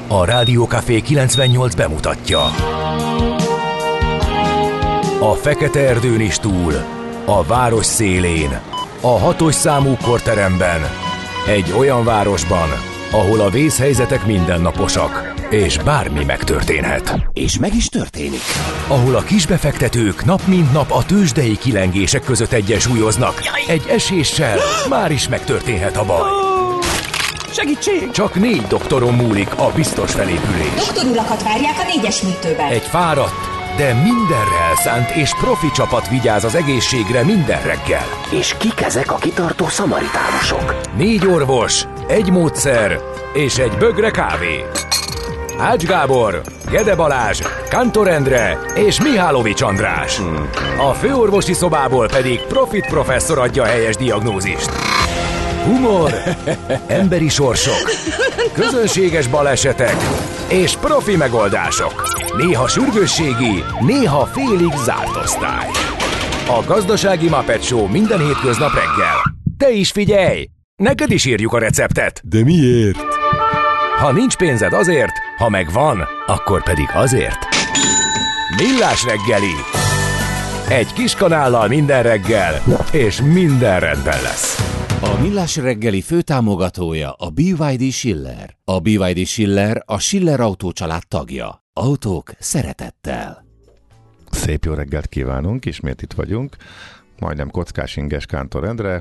A Rádiókafé 98 bemutatja. A fekete erdőn is túl, a város szélén, a 6-os számú korteremben, egy olyan városban, ahol a vészhelyzetek mindennaposak, és bármi megtörténhet. És meg is történik. Ahol a kisbefektetők nap mint nap a tőzsdei kilengések között egyensúlyoznak. Egy eséssel már is megtörténhet a baj. Segítség! Csak 4 doktoron múlik a biztos felépülés. Doktorulakat várják a 4-es műtőben. Egy fáradt, de mindenre elszánt és profi csapat vigyáz az egészségre minden reggel. És kik ezek a kitartó szamaritánusok? 4 orvos, egy módszer és egy bögre kávé. Ács Gábor, Gede Balázs, Kántor Endre és Mihálovics András. A főorvosi szobából pedig Profit professzor adja a helyes diagnózist. Humor, emberi sorsok, közönséges balesetek és profi megoldások. Néha sürgősségi, néha félig zárt osztály. A Gazdasági Muppet Show minden hétköznap reggel. Te is figyelj! Neked is írjuk a receptet. De miért? Ha nincs pénzed azért, ha megvan, akkor pedig azért. Millás reggeli. Egy kis kanállal minden reggel, és minden rendben lesz. A Millás reggeli főtámogatója a BYD Schiller. A BYD Schiller a Schiller Autó család tagja. Autók szeretettel. Szép jó reggelt kívánunk, ismét itt vagyunk. Majdnem kockás inges Kántor Endre.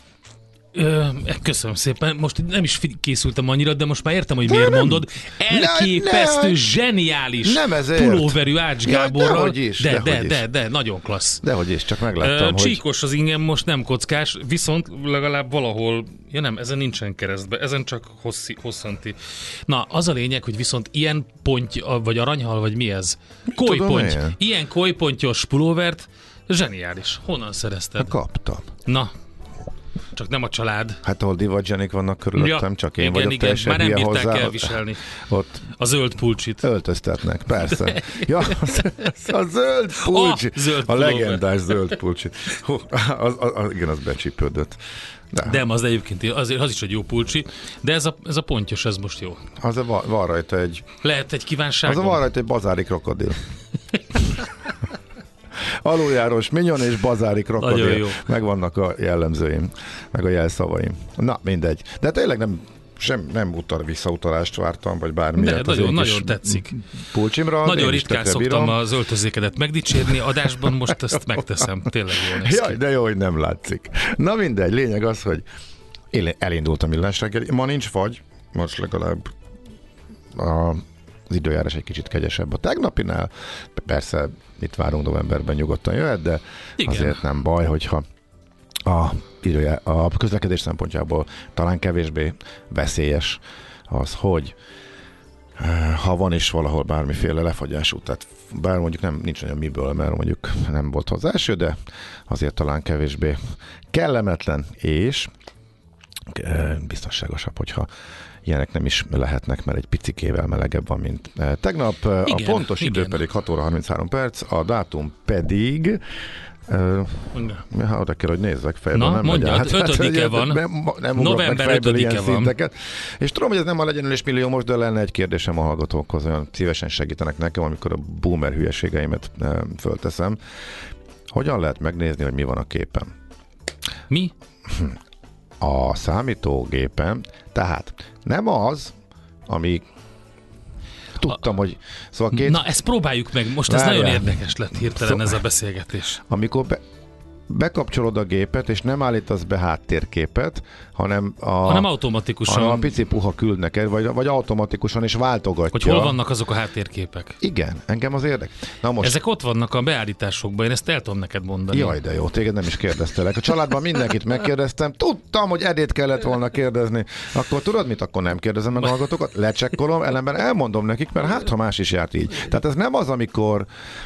Köszönöm szépen. Most nem is készültem annyira, de most már értem, hogy miért mondod. Elképesztő, zseniális pulóverű Ács Gáborral. De, nagyon klassz. Dehogy is, csak megláttam, csíkos az ingem, most nem kockás, viszont legalább valahol, ja nem, ezen nincsen keresztbe, ezen csak hosszanti. Na, az a lényeg, hogy viszont ilyen ponty, vagy aranyhal, vagy mi ez? Kojponty. Ilyen kojpontyos pulóvert, zseniális. Honnan szerezted? Kaptam. Na, csak nem a család. Hát ahol divatzenék vannak körülöttem, csak én vagyok teljesen már nem hülye bírták hozzá. elviselni Ott a zöld pulcsit. öltöztetnek, persze. Ja, a zöld pulcsi. A legendás zöld pulcsi. Igen, az becsípődött. De az egyébként azért az is egy jó pulcsi, de ez a pontyos, ez most jó. Van rajta egy... Lehet egy kívánságom? Van rajta egy bazári krokodil. Aluljárós minyon és bazári krokodil. Megvannak a jellemzőim, meg a jelszavaim. Na, mindegy. De tényleg nem visszautalást vártam, vagy bármilyet. De nagyon tetszik. Pulcsimra. Nagyon ritkán szoktam az öltözékedet megdicsérni, adásban most ezt megteszem. Tényleg jól néz ki. Jaj, de jó, hogy nem látszik. Na mindegy, lényeg az, hogy elindult a Millás reggeli. Ma nincs fagy, most legalább az időjárás egy kicsit kegyesebb a tegnapinál. Persze itt várunk novemberben, nyugodtan jöhet, de igen, azért nem baj, hogyha a közlekedés szempontjából talán kevésbé veszélyes az, hogy ha van is valahol bármiféle lefagyású, tehát bár mondjuk nincs olyan miből, mert mondjuk nem volt hozzá eső, de azért talán kevésbé kellemetlen, és biztonságosabb, hogyha ilyenek nem is lehetnek, mert egy picikével melegebb van, mint tegnap. Igen, a pontos idő pedig 6 óra 33 perc, a dátum pedig oda kell, hogy nézzek fejben. Na, mondjad, 5-e van. Nem november 5-e van. Szinteket. És tudom, hogy ez nem a legyenülés millió most, de lenne egy kérdésem a hallgatókhoz, olyan szívesen segítenek nekem, amikor a boomer hülyeségeimet fölteszem. Hogyan lehet megnézni, hogy mi van a képen? Mi? A számítógépen, tehát nem az, ami tudtam, hogy... Szóval Na, ezt próbáljuk meg, most ez nagyon érdekes lett hirtelen ez a beszélgetés. Amikor bekapcsolod a gépet, és nem állítasz be háttérképet, hanem automatikusan. Hanem a pici puha küld neked, vagy automatikusan is váltogatja. Hogy hol vannak azok a háttérképek? Igen, engem az érdekel. Ezek ott vannak a beállításokban, én ezt el tudom neked mondani. Jaj, de jó, téged nem is kérdeztelek. A családban mindenkit megkérdeztem, tudtam, hogy Edét kellett volna kérdezni. Akkor tudod mit? Akkor nem kérdezem meg a hallgatókat, lecsekkolom, ellenben elmondom nekik, mert hát ha más is járt így. Tehát ez nem az, amikor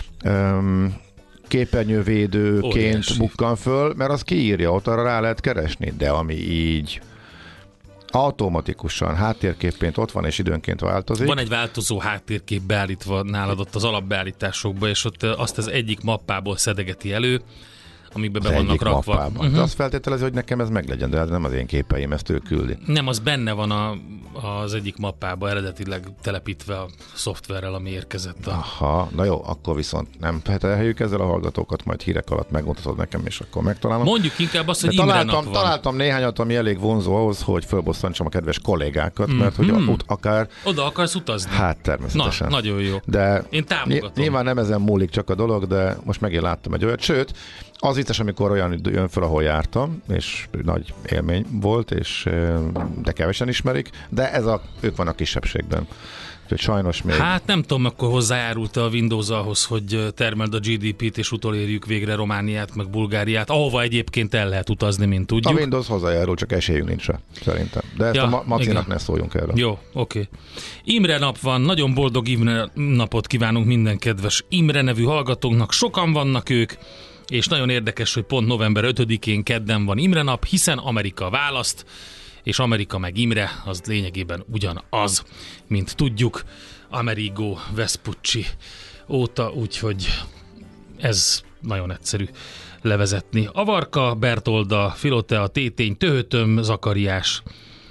képernyővédőként bukkan föl, mert az kiírja, ott arra rá lehet keresni, de ami így automatikusan háttérképként ott van, és időnként változik. Van egy változó háttérkép beállítva nálad ott az alapbeállításokba, és ott azt az egyik mappából szedegeti elő, amikbe Az be vannak egyik rakva. mappában. De azt feltételezi, hogy nekem ez meglegyen, de ez nem az én képeim, ezt ő küldi. Nem, az benne van az egyik mappában eredetileg telepítve a szoftverrel, ami érkezett. Aha, na jó, akkor viszont nem petelheljük ezzel a hallgatókat, majd hírek alatt megmutatod nekem, és akkor megtalálom. Mondjuk inkább azt, hogy de Imre nap van. találtam néhányat, ami elég vonzó ahhoz, hogy fölbosszantsam a kedves kollégákat, mert hogy akár... Oda akarsz utazni? Hát természetesen. Na, nagyon jó. De én támogatom. Nyilván nem ezen múlik csak a dolog, de most megint láttam egy olyat. Sőt, az vicces, amikor olyan jön föl, ahol jártam, és nagy élmény volt, és de kevesen ismerik, de ők vannak kisebbségben. Úgyhogy sajnos még... Hát nem tudom, akkor hozzájárult a Windows ahhoz, hogy termeld a GDP-t, és utolérjük végre Romániát, meg Bulgáriát, ahova egyébként el lehet utazni, mint tudjuk. A Windows hozzájárul, csak esélyünk nincs rá, szerintem. De ezt a Macinak ne szóljunk erről. Jó, oké. Imre nap van, nagyon boldog Imre napot kívánunk minden kedves Imre nevű hallgatónknak, sokan vannak ők, és nagyon érdekes, hogy pont november 5-én kedden van Imre nap, hiszen Amerika választ, és Amerika meg Imre az lényegében ugyanaz, mint tudjuk, Amerigo Vespucci óta, úgyhogy ez nagyon egyszerű levezetni. Avarka, Bertolda, Filotea, Tétény, Töhötöm, Zakariás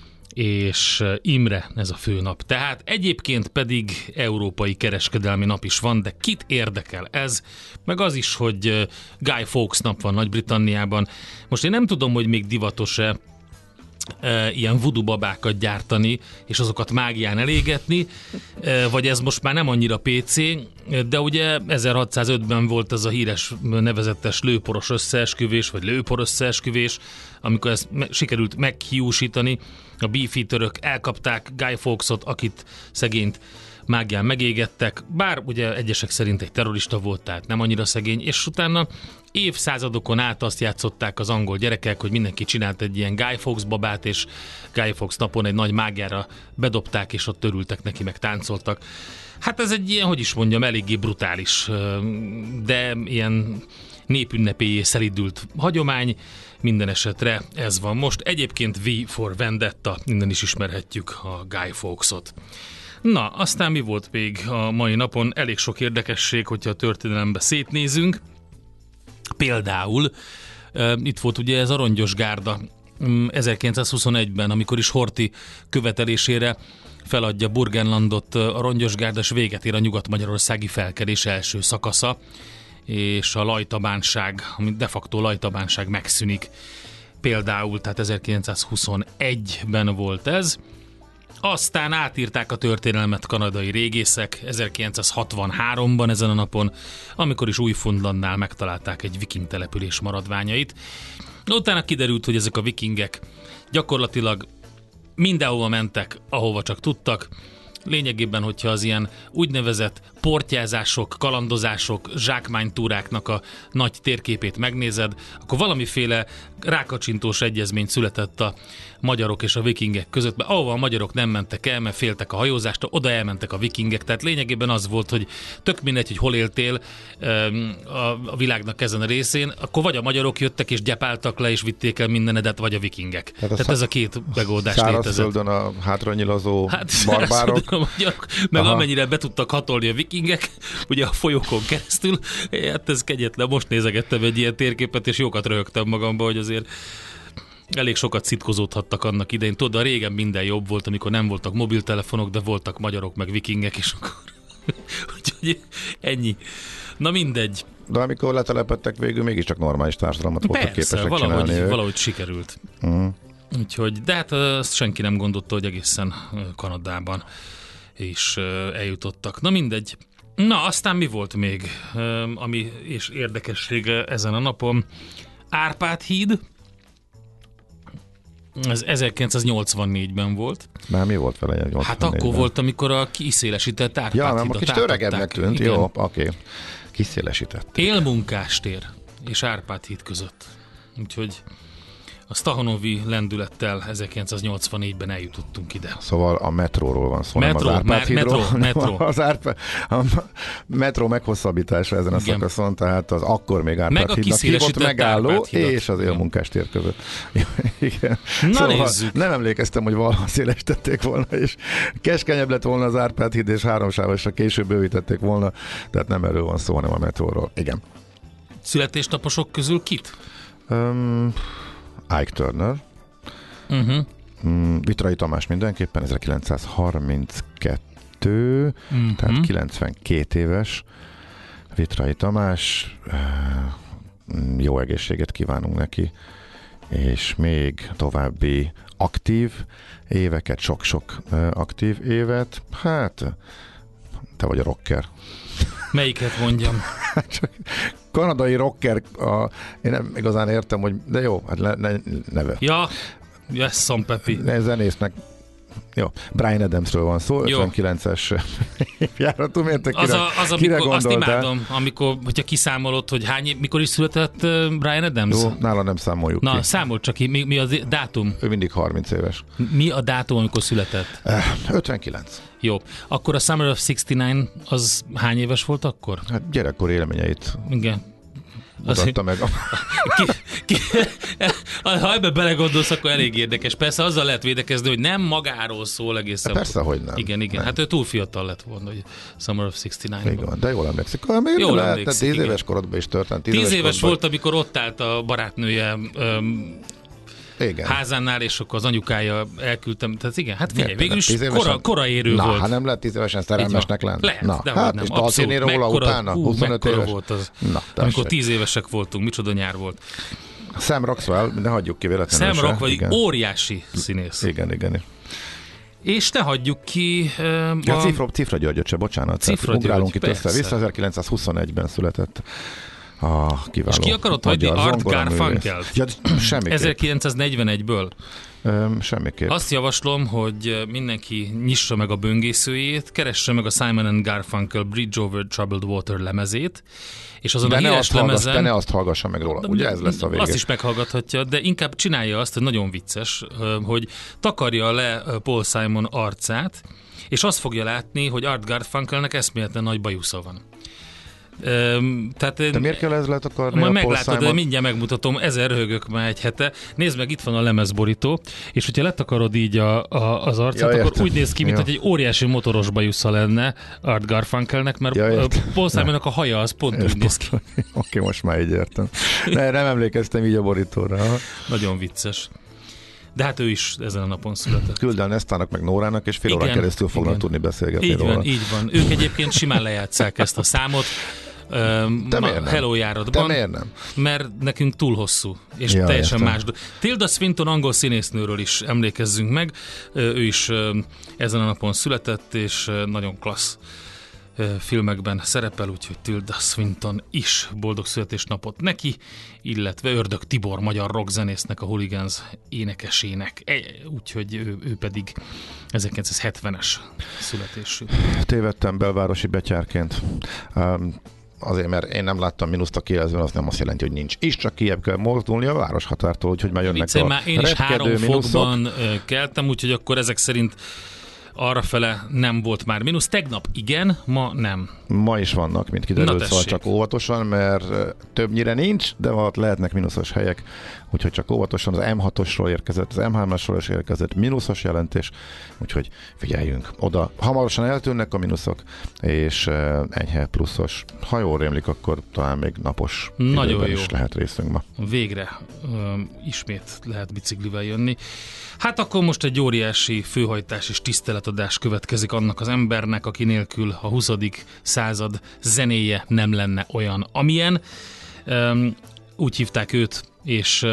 és Imre, ez a főnap. Tehát egyébként pedig Európai Kereskedelmi Nap is van, de kit érdekel ez? Meg az is, hogy Guy Fawkes nap van Nagy-Britanniában. Most én nem tudom, hogy még divatos-e ilyen voodoo babákat gyártani, és azokat mágián elégetni, vagy ez most már nem annyira PC, de ugye 1605-ben volt ez a híres nevezetes lőporos összeesküvés, vagy lőpor összeesküvés, amikor ezt sikerült meghiúsítani, a beefeaterök elkapták Guy Fawkesot, akit szegényt mágián megégettek, bár ugye egyesek szerint egy terrorista volt, tehát nem annyira szegény, és utána évszázadokon át azt játszották az angol gyerekek, hogy mindenki csinált egy ilyen Guy Fawkes babát, és Guy Fawkes napon egy nagy mágiára bedobták, és ott örültek neki, meg táncoltak. Hát ez egy ilyen, hogy is mondjam, eléggé brutális, de ilyen népünnepélyé szelídült hagyomány, minden esetre ez van most. Egyébként V for Vendetta, innen is ismerhetjük a Guy Fawkesot. Na, aztán mi volt még a mai napon? Elég sok érdekesség, hogyha a történelembe szétnézünk. Például itt volt ugye ez a rongyos gárda 1921-ben, amikor is Horthy követelésére feladja Burgenlandot a rongyos gárda, és véget ér a nyugat-magyarországi felkelés első szakasza, és a lajtabánság, ami de facto lajtabánság megszűnik. Például, tehát 1921-ben volt ez. Aztán átírták a történelmet kanadai régészek 1963-ban ezen a napon, amikor is Új-Fundlandnál megtalálták egy viking település maradványait. Utána kiderült, hogy ezek a vikingek gyakorlatilag mindenhova mentek, ahova csak tudtak. Lényegében, hogyha az ilyen úgynevezett portyázások, kalandozások, zsákmánytúráknak a nagy térképét megnézed, akkor valamiféle rákacsintós egyezmény született a magyarok és a vikingek között, mert ahova a magyarok nem mentek el, mert féltek a hajózástól, oda elmentek a vikingek, tehát lényegében az volt, hogy tök mindegy, hogy hol éltél a világnak ezen a részén, akkor vagy a magyarok jöttek és gyepáltak le és vitték el mindenedet, vagy a vikingek. Tehát ez a két megoldás létezett. Szárazföldön a hátranyilazó barbárok. A magyarok, meg amennyire be tudtak hatolni a vikingek, ugye a folyókon keresztül, hát ez kegyetlen. Most nézegettem egy ilyen térképet, és jókat röhögtem magamba, hogy azért elég sokat szitkozódhattak annak idején. Tudod, a régen minden jobb volt, amikor nem voltak mobiltelefonok, de voltak magyarok, meg vikingek, és akkor úgyhogy ennyi. Na mindegy. De amikor letelepedtek végül, mégiscsak normális társadalmat voltak képesek csinálni. Valahogy sikerült. Úgyhogy, de hát azt senki nem gondolta, hogy egészen Kanadában is eljutottak. Na mindegy. Na, aztán mi volt még, ami és érdekessége ezen a napon? Árpád híd. Ez 1984-ben volt. Már mi volt vele 84-ben? Hát akkor volt, amikor a kiszélesített Árpád hidat Ja, mert kicsit öregebbnek tűnt. Igen. Jó, oké. Kiszélesített. Élmunkástér és Árpád híd között. Úgyhogy a Stahanovi lendülettel 1984-ben eljutottunk ide. Szóval a metróról van szó, nem az Árpád hídról. Metró. A metró meghosszabbítása ezen a szakaszon, tehát az akkor még Árpád hídnak hívott megálló és az Élmunkástér között. Igen. Na szóval nézzük. Nem emlékeztem, hogy valaha szélesítették volna, és keskenyebb lett volna az Árpád híd, és háromsávosra később bővítették volna, tehát nem erről van szó, hanem a metróról. Igen. születésnaposok közül kit? Ike Turner. Vitrai Tamás mindenképpen, 1932, tehát 92 éves. Vitrai Tamás, jó egészséget kívánunk neki, és még további aktív éveket, sok-sok aktív évet. Hát, te vagy a rocker. Melyiket mondjam? Csak kanadai rocker, én nem igazán értem, hogy de jó, hát neve. Ja, yes, Sam Pepi. Zenésznek. Jó, Bryan Adamsről van szó, 59-es járatum, értek kire gondoltál? Azt imádom, amikor, hogyha kiszámolod, hogy mikor is született Bryan Adams? Jó, nála nem számoljuk ki. Számold csak ki, mi a dátum? Ő mindig 30 éves. Mi a dátum, amikor született? 59. Jó, akkor a Summer of 69 az hány éves volt akkor? Hát gyerekkor élményeit igen. mutatta meg. Ha ebbe belegondolsz, akkor elég érdekes. Persze azzal lehet védekezni, hogy nem magáról szól egészen. Persze, hogy nem. Igen. Nem. Hát ő túl fiatal lett volna, hogy Summer of 69-ban. Igen, de jól emlékszik. Jól emlékszik, 10 éves korodban is történt. 10 éves volt, amikor ott állt a barátnője igen. házánál, és akkor az anyukája elküldtem. Tehát igen, hát figyelj, végül is évesen... koraérő volt. Ha nem lehet 10 évesen szerelmesnek lenni. Lehet, na, de hát, nem. és dalszíné róla utána, 25 éves. Volt az, na, amikor 10 évesek voltunk, micsoda nyár volt. Sam Rockwell, ne hagyjuk ki véletlenül. Sam Rockwell, óriási színész. Igen. És ne hagyjuk ki... Cifra Györgyöt se, bocsánat. Cifra ugrálunk György, itt össze. 1921-ben született a kiváló. És ki akarod hagyni Art Garfunkelt? Ja, semmiképp. 1941-ből? Semmiképp. Azt javaslom, hogy mindenki nyissa meg a böngészőjét, keresse meg a Simon & Garfunkel Bridge Over Troubled Water lemezét, és azon a híres lemezen... De ne azt hallgassa meg róla, ugye ez lesz a vége. Azt is meghallgathatja, de inkább csinálja azt, hogy nagyon vicces, hogy takarja le Paul Simon arcát, és azt fogja látni, hogy Art Garfunkelnek eszméletlen nagy bajusza van. Tehát de miért kell ez letakarni? Majd meglátod, de mindjárt megmutatom, ezer röhögök már egy hete. Nézd meg, itt van a lemezborító, és hogyha letakarod így az arcát, akkor úgy néz ki, mint hogy egy óriási motoros bajusza lenne Art Garfunkelnek, mert Paul Simonnak a haja az pont úgy néz ki. Oké, most már így értem. Nem emlékeztem így a borítóra. Nagyon vicces. De hát ő is ezen a napon született. Küld el Nestának meg Nórának, és fél órán keresztül fognak tudni beszélgetni róla. Így van. Ők egyébként simán lejátsszák ezt a számot. Hello járatban. De miért nem? Mert nekünk túl hosszú, és teljesen más. Tilda Swinton angol színésznőről is emlékezzünk meg. Ő is ezen a napon született, és nagyon klassz filmekben szerepel, úgyhogy Tilda Swinton is boldog születésnapot neki, illetve Ördög Tibor magyar rockzenésznek, a Hooligans énekesének, úgyhogy ő pedig 1970-es születésű. Tévedtem belvárosi betyárként. Azért, mert én nem láttam mínuszt a Kielzben, az nem azt jelenti, hogy nincs. És csak kijebb kell mozdulni a városhatártól, úgyhogy már jönnek a már én is 3 fokban keltem, úgyhogy akkor ezek szerint arrafele nem volt már mínusz. Tegnap igen, ma nem. Ma is vannak, mint kiderült, szóval csak óvatosan, mert többnyire nincs, de ott lehetnek mínuszos helyek, úgyhogy csak óvatosan. Az M6-osról érkezett, az M3-asról is érkezett mínuszos jelentés, úgyhogy figyeljünk oda. Hamarosan eltűnnek a mínuszok, és enyhe pluszos. Ha jól rémlik, akkor talán még napos nagyon jó. Is lehet részünk ma. Végre ismét lehet biciklivel jönni. Hát akkor most egy óriási főhajtás és tiszteletadás következik annak az embernek, aki nélkül a 20. század zenéje nem lenne olyan, amilyen. Úgy hívták őt, és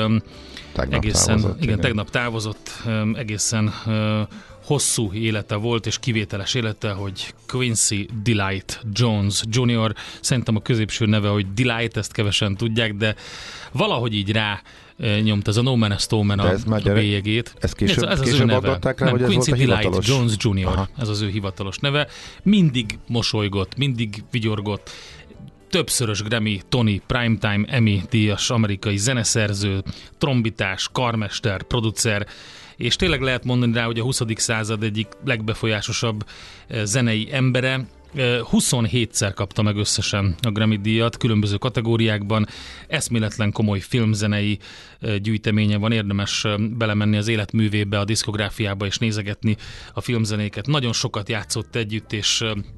tegnap távozott, egészen hosszú élete volt, és kivételes élete, hogy Quincy Delight Jones Jr. Szerintem a középső neve, hogy Delight, ezt kevesen tudják, de valahogy így rá nyomta ez a No Man a Stowman a bélyegét. Ez később adották rá, hogy ez volt a hivatalos? Jones Jr. Aha. Ez az ő hivatalos neve. Mindig mosolygott, mindig vigyorgott. Többszörös Grammy, Tony, Primetime, Emmy díjas amerikai zeneszerző, trombitás, karmester, producer, és tényleg lehet mondani rá, hogy a 20. század egyik legbefolyásosabb zenei embere. 27-szer kapta meg összesen a Grammy díjat, különböző kategóriákban. Eszméletlen komoly filmzenei gyűjteménye van, érdemes belemenni az életművébe, a diszkográfiába és nézegetni a filmzenéket. Nagyon sokat játszott együtt, és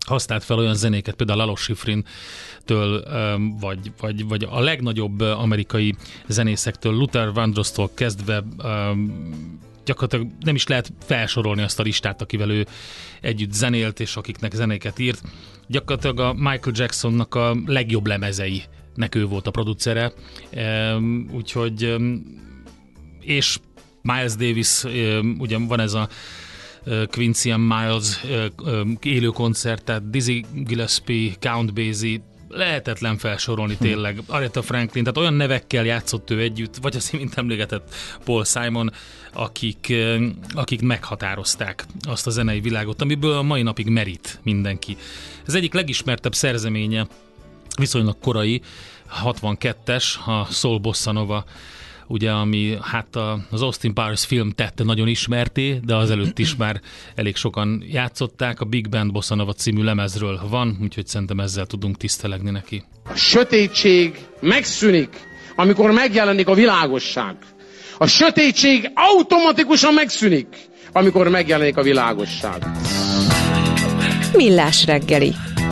használt fel olyan zenéket, például Lalo Schifrin-től, vagy a legnagyobb amerikai zenészektől, Luther Vandross-tól kezdve gyakorlatilag nem is lehet felsorolni azt a listát, akivel ő együtt zenélt, és akiknek zenéket írt. Gyakorlatilag a Michael Jacksonnak a legjobb lemezeinek ő volt a producere, úgyhogy és Miles Davis, ugye van ez a Quincy and Miles élő koncert, tehát Dizzy Gillespie, Count Basie, lehetetlen felsorolni tényleg. Aretha Franklin, tehát olyan nevekkel játszott ő együtt, vagy az mint emlégetett Paul Simon, akik meghatározták azt a zenei világot, amiből a mai napig merít mindenki. Ez egyik legismertebb szerzeménye, viszonylag korai, 62-es, a Soul Bossa Nova, ugye, ami hát az Austin Powers film tette nagyon ismerté, de azelőtt is már elég sokan játszották. A Big Band Bossa Nova című lemezről van, úgyhogy szerintem ezzel tudunk tisztelegni neki. A sötétség megszűnik, amikor megjelenik a világosság. A sötétség automatikusan megszűnik, amikor megjelenik a világosság. Millás reggeli.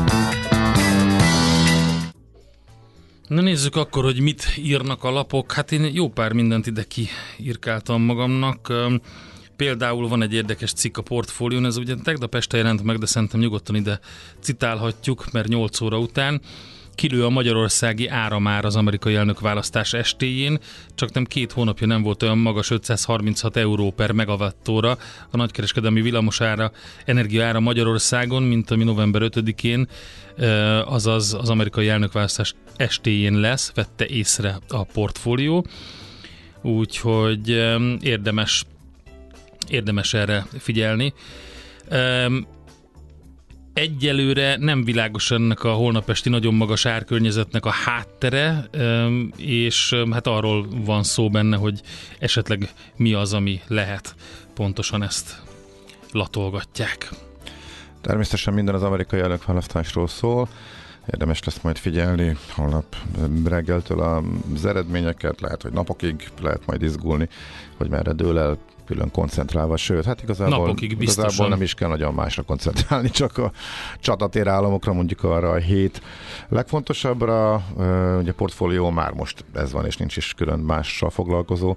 Na nézzük akkor, hogy mit írnak a lapok. Hát én jó pár mindent ide kiírkáltam magamnak. Például van egy érdekes cikk a Portfólión, ez ugye tegnap este jelent meg, de szerintem nyugodtan ide citálhatjuk, mert 8 óra után kilő a magyarországi áramár az amerikai elnökválasztás estéjén. Csak nem 2 hónapja nem volt olyan magas, 536 euró per megawattóra a nagykereskedelmi villamosára, energiaára Magyarországon, mint ami november 5-én, azaz az amerikai elnökválasztás estéjén lesz, vette észre a Portfólió. Úgyhogy érdemes erre figyelni. Egyelőre nem világos ennek a holnap esti nagyon magas árkörnyezetnek a háttere, és hát arról van szó benne, hogy esetleg mi az, ami lehet. Pontosan ezt latolgatják. Természetesen minden az amerikai elnökválasztásról szól. Érdemes lesz majd figyelni holnap reggeltől az eredményeket, lehet, hogy napokig lehet majd izgulni, hogy merre dől el, külön koncentrálva, sőt, hát igazából nem is kell nagyon másra koncentrálni, csak a csatatér államokra, mondjuk arra a 7 legfontosabbra. Ugye a Portfólió már most ez van, és nincs is külön mással foglalkozó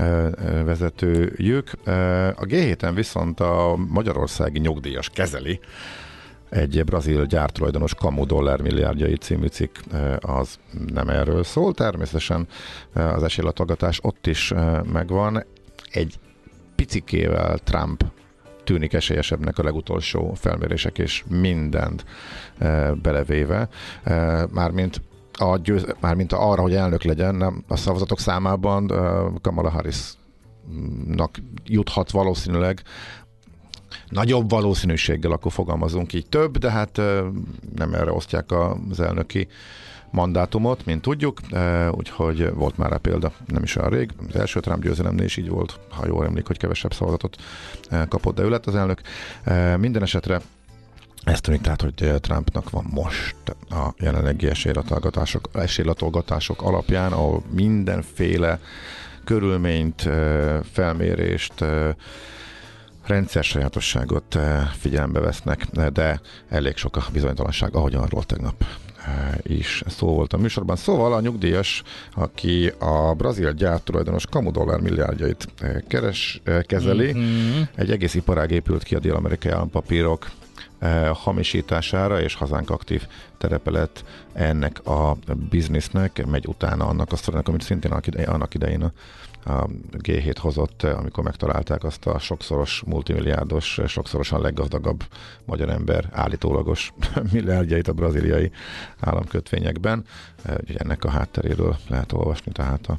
vezetőjük. A G7-en viszont a magyarországi nyugdíjas kezeli, egy brazil gyártulajdonos kamu dollármilliárdjai című cikk, az nem erről szól. Természetesen az esélylatolgatás ott is megvan. Egy picikével Trump tűnik esélyesebbnek a legutolsó felmérések és mindent belevéve. Mármint arra, hogy elnök legyen, nem, a szavazatok számában Kamala Harrisnak juthat valószínűleg nagyobb valószínűséggel, akkor fogalmazunk így több, de hát nem erre osztják az elnöki mandátumot, mint tudjuk, úgyhogy volt már rá példa, nem is olyan rég. Az első Trump győzelemnél is így volt, ha jól emlék, hogy kevesebb szavazatot kapott, de ő lett az elnök. Minden esetre ez tűnik tehát, hogy Trumpnak van most a jelenlegi esélylatolgatások alapján, ahol mindenféle körülményt, felmérést, rendszer sajátosságot figyelembe vesznek, de elég sok a bizonytalanság, ahogy arról tegnap is szó volt a műsorban. Szóval a nyugdíjas, aki a brazil gyártulajdonos kamu dollármilliárdjait kezeli, egy egész iparág épült ki a dél-amerikai állampapírok hamisítására, és hazánk aktív terepe lett ennek a biznisznek, megy utána annak a sztorinak, amit szintén annak idején a G7 hozott, amikor megtalálták azt a sokszoros multimilliárdos, sokszorosan leggazdagabb magyar ember állítólagos milliárdjait a braziliai államkötvényekben. Úgyhogy ennek a hátteréről lehet olvasni tehát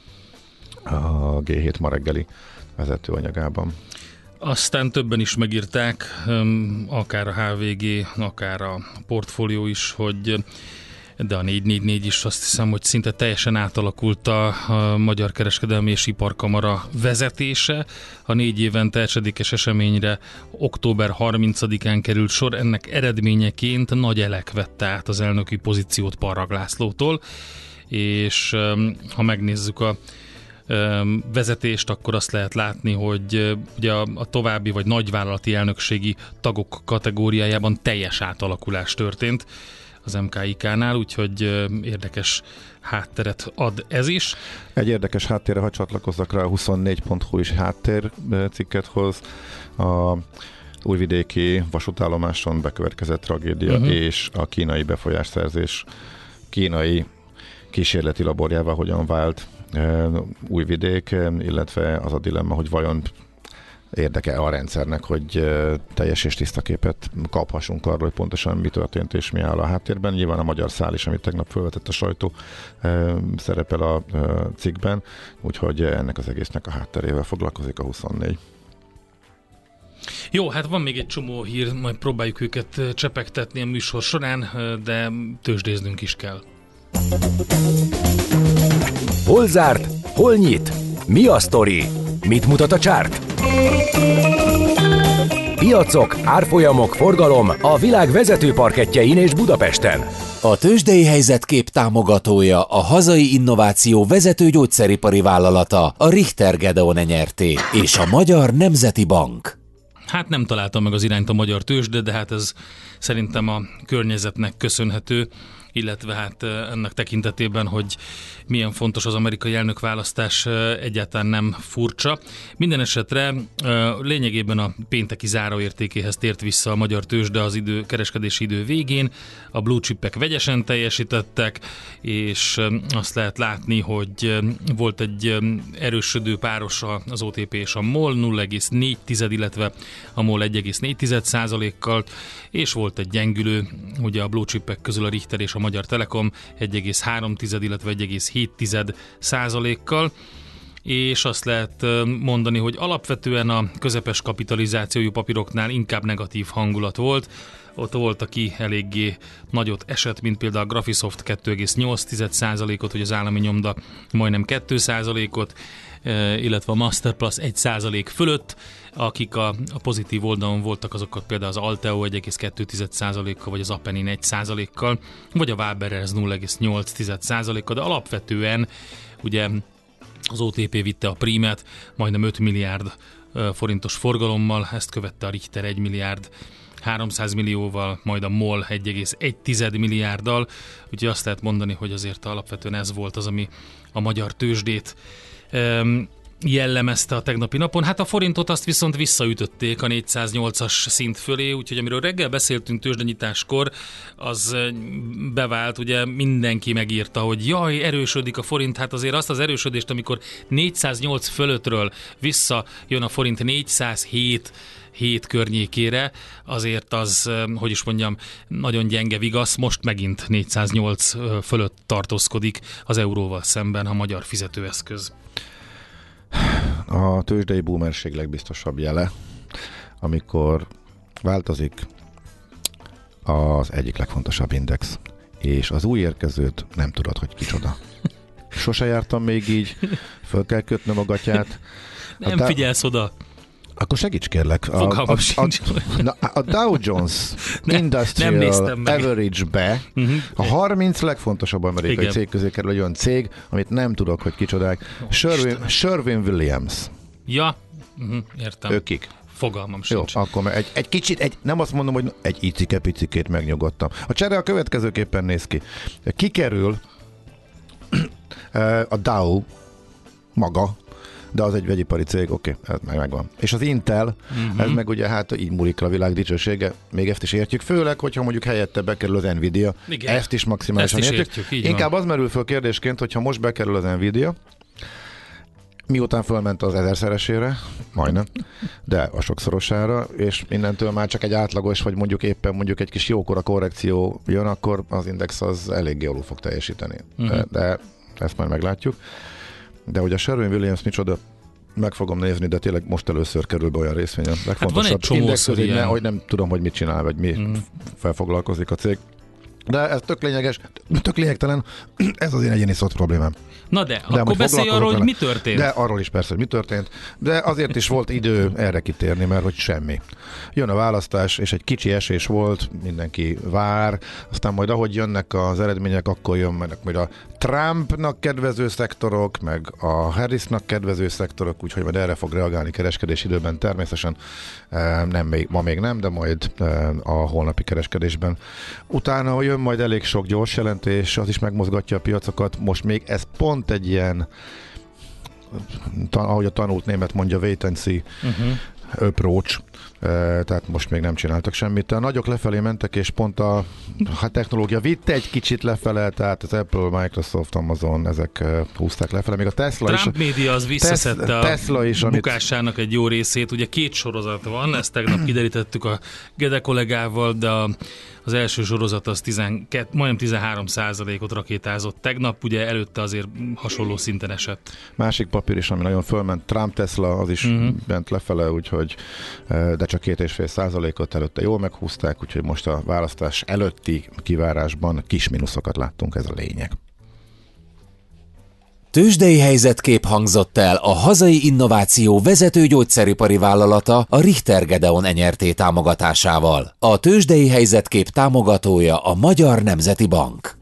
a G7 ma reggeli vezetőanyagában. Aztán többen is megírták, akár a HVG, akár a Portfólió is, hogy de a 444 is azt hiszem, hogy szinte teljesen átalakult a Magyar Kereskedelmi és Iparkamara vezetése. A 4 évente esedékes eseményre október 30-án került sor, ennek eredményeként Nagy Elek vette át az elnöki pozíciót Parrag Lászlótól, és ha megnézzük a vezetést, akkor azt lehet látni, hogy ugye a további vagy nagyvállalati elnökségi tagok kategóriájában teljes átalakulás történt az MKIK-nál, úgyhogy érdekes hátteret ad ez is. Egy érdekes háttérre, ha csatlakozzak rá, a 24.hu is háttér cikket hoz. A újvidéki vasútállomáson bekövetkezett tragédia és a kínai befolyásszerzés kínai kísérleti laborjával hogyan vált Újvidék, illetve az a dilemma, hogy vajon érdeke a rendszernek, hogy teljes és tiszta képet kaphassunk arról, hogy pontosan mi történt és mi áll a háttérben. Nyilván a magyar szál is, amit tegnap felvetett a sajtó, szerepel a cikkben, úgyhogy ennek az egésznek a hátterével foglalkozik a 24. Jó, hát van még egy csomó hír, majd próbáljuk őket csepegtetni a műsor során, de tőzsdéznünk is kell. Hol zárt? Hol nyit? Mi a sztori? Mit mutat a csárt? Piacok, árfolyamok, forgalom a világ vezető parkettjein és Budapesten. A tőzsdei helyzetkép támogatója a hazai innováció vezető gyógyszeripari vállalata, a Richter Gedeon nyerté, és a Magyar Nemzeti Bank. Hát nem találtam meg az irányt a magyar tőzsde, de hát ez szerintem a környezetnek köszönhető, illetve hát ennek tekintetében, hogy milyen fontos az amerikai elnökválasztás, egyáltalán nem furcsa. Minden esetre lényegében a pénteki záróértékéhez tért vissza a magyar tőzsde az kereskedési idő végén. A blue chipek vegyesen teljesítettek, és azt lehet látni, hogy volt egy erősödő páros az OTP és a MOL 0,4, illetve a MOL 1,4%-kal, és volt egy gyengülő, ugye a blue chipek közül a Richter és a Magyar Telekom 1,3, illetve 1,7%-kal, és azt lehet mondani, hogy alapvetően a közepes kapitalizációjú papíroknál inkább negatív hangulat volt. Ott volt, aki eléggé nagyot esett, mint például a Graphisoft 2,8%-ot, hogy az állami nyomda majdnem 2%-ot, illetve a Masterplus 1% fölött, akik a pozitív oldalon voltak, azokat például az Alteo 1,2%-kal, vagy az Apenin 1%-kal, vagy a Waberers 0,8%-kal, de alapvetően ugye az OTP vitte a prímet, majdnem 5 milliárd forintos forgalommal, ezt követte a Richter 1 milliárd 300 millióval, majd a MOL 1,1 milliárddal, úgyhogy azt lehet mondani, hogy azért alapvetően ez volt az, ami a magyar tőzsdét jellemezte a tegnapi napon. Hát a forintot azt viszont visszaütötték a 408-as szint fölé, úgyhogy amiről reggel beszéltünk tőzsdenyitáskor, az bevált, ugye mindenki megírta, hogy jaj, erősödik a forint, hát azért azt az erősödést, amikor 408 fölöttről visszajön a forint 407 környékére, azért az, hogy is mondjam, nagyon gyenge vigasz, most megint 408 fölött tartózkodik az euróval szemben a magyar fizetőeszköz. A tőzsdei boomerség legbiztosabb jele, amikor változik az egyik legfontosabb index, és az új érkezőt nem tudod, hogy kicsoda. Sose jártam még így, föl kell kötnöm a gatyát. Nem figyelsz oda. Akkor segíts kérlek. A Dow Jones Industrial Average-be a 30 legfontosabb amerikai cég közé kerül egy olyan cég, amit nem tudok, hogy kicsodák. Sherwin-Williams. Ja, értem. Ők kik? Fogalmam sincs. Jó, akkor egy kicsit, nem azt mondom, hogy egy icike-picikét megnyugodtam. A csere a következőképpen néz ki. Kikerül a Dow maga, de az egy vegyipari cég, oké, ez megvan. És az Intel, ez meg ugye hát így múlik a világ dicsősége, még ezt is értjük, főleg, hogyha mondjuk helyette bekerül az Nvidia, igen, ezt is maximálisan értjük. Inkább az merül föl kérdésként, hogyha most bekerül az Nvidia, miután fölment az 1000-szeresére, majdnem, de a sokszorosára, és innentől már csak egy átlagos, vagy mondjuk egy kis jókora korrekció jön, akkor az index az eléggé alul fog teljesíteni. De ezt majd meglátjuk. De hogy a Sherwin-Williams micsoda, meg fogom nézni, de tényleg most először kerül be olyan részvényen. Legfontosabb van egy index, hogy nem tudom, hogy mit csinál, vagy mi felfoglalkozik a cég. De ez tök lényeges, tök lényegtelen, ez az én egyéni szoc problémám. Na de akkor beszélj arról, hogy mi történt. De arról is persze, hogy mi történt, de azért is volt idő erre kitérni, mert hogy semmi. Jön a választás, és egy kicsi esés volt, mindenki vár, aztán majd ahogy jönnek az eredmények, akkor jönnek majd a Trumpnak kedvező szektorok, meg a Harrisnak kedvező szektorok, úgyhogy majd erre fog reagálni kereskedés időben természetesen, ma még nem, de majd a holnapi kereskedésben. Utána jön majd elég sok gyors jelentés, az is megmozgatja a piacokat, most még ez pont egy ilyen, ahogy a tanult német mondja, wait and see approach, tehát most még nem csináltak semmit. A nagyok lefelé mentek, és pont a technológia vitte egy kicsit lefele, tehát az Apple, Microsoft, Amazon, ezek húzták lefele, még a Tesla Trump is. média az visszaszedte Tesla is, a bukásának egy jó részét. Ugye 2 sorozat van, ezt tegnap kiderítettük a Gede kollégával, de az első sorozat az majdnem 13%-ot rakétázott tegnap, ugye előtte azért hasonló szinten esett. Másik papír is, ami nagyon fölment, Trump Tesla, az is bent lefele, úgyhogy de csak 2,5%-ot előtte jól meghúzták, úgyhogy most a választás előtti kivárásban kis mínuszokat láttunk, ez a lényeg. Tőzsdei helyzetkép hangzott el a hazai innováció vezető gyógyszeripari vállalata a Richter Gedeon NRT támogatásával. A tőzsdei helyzetkép támogatója a Magyar Nemzeti Bank.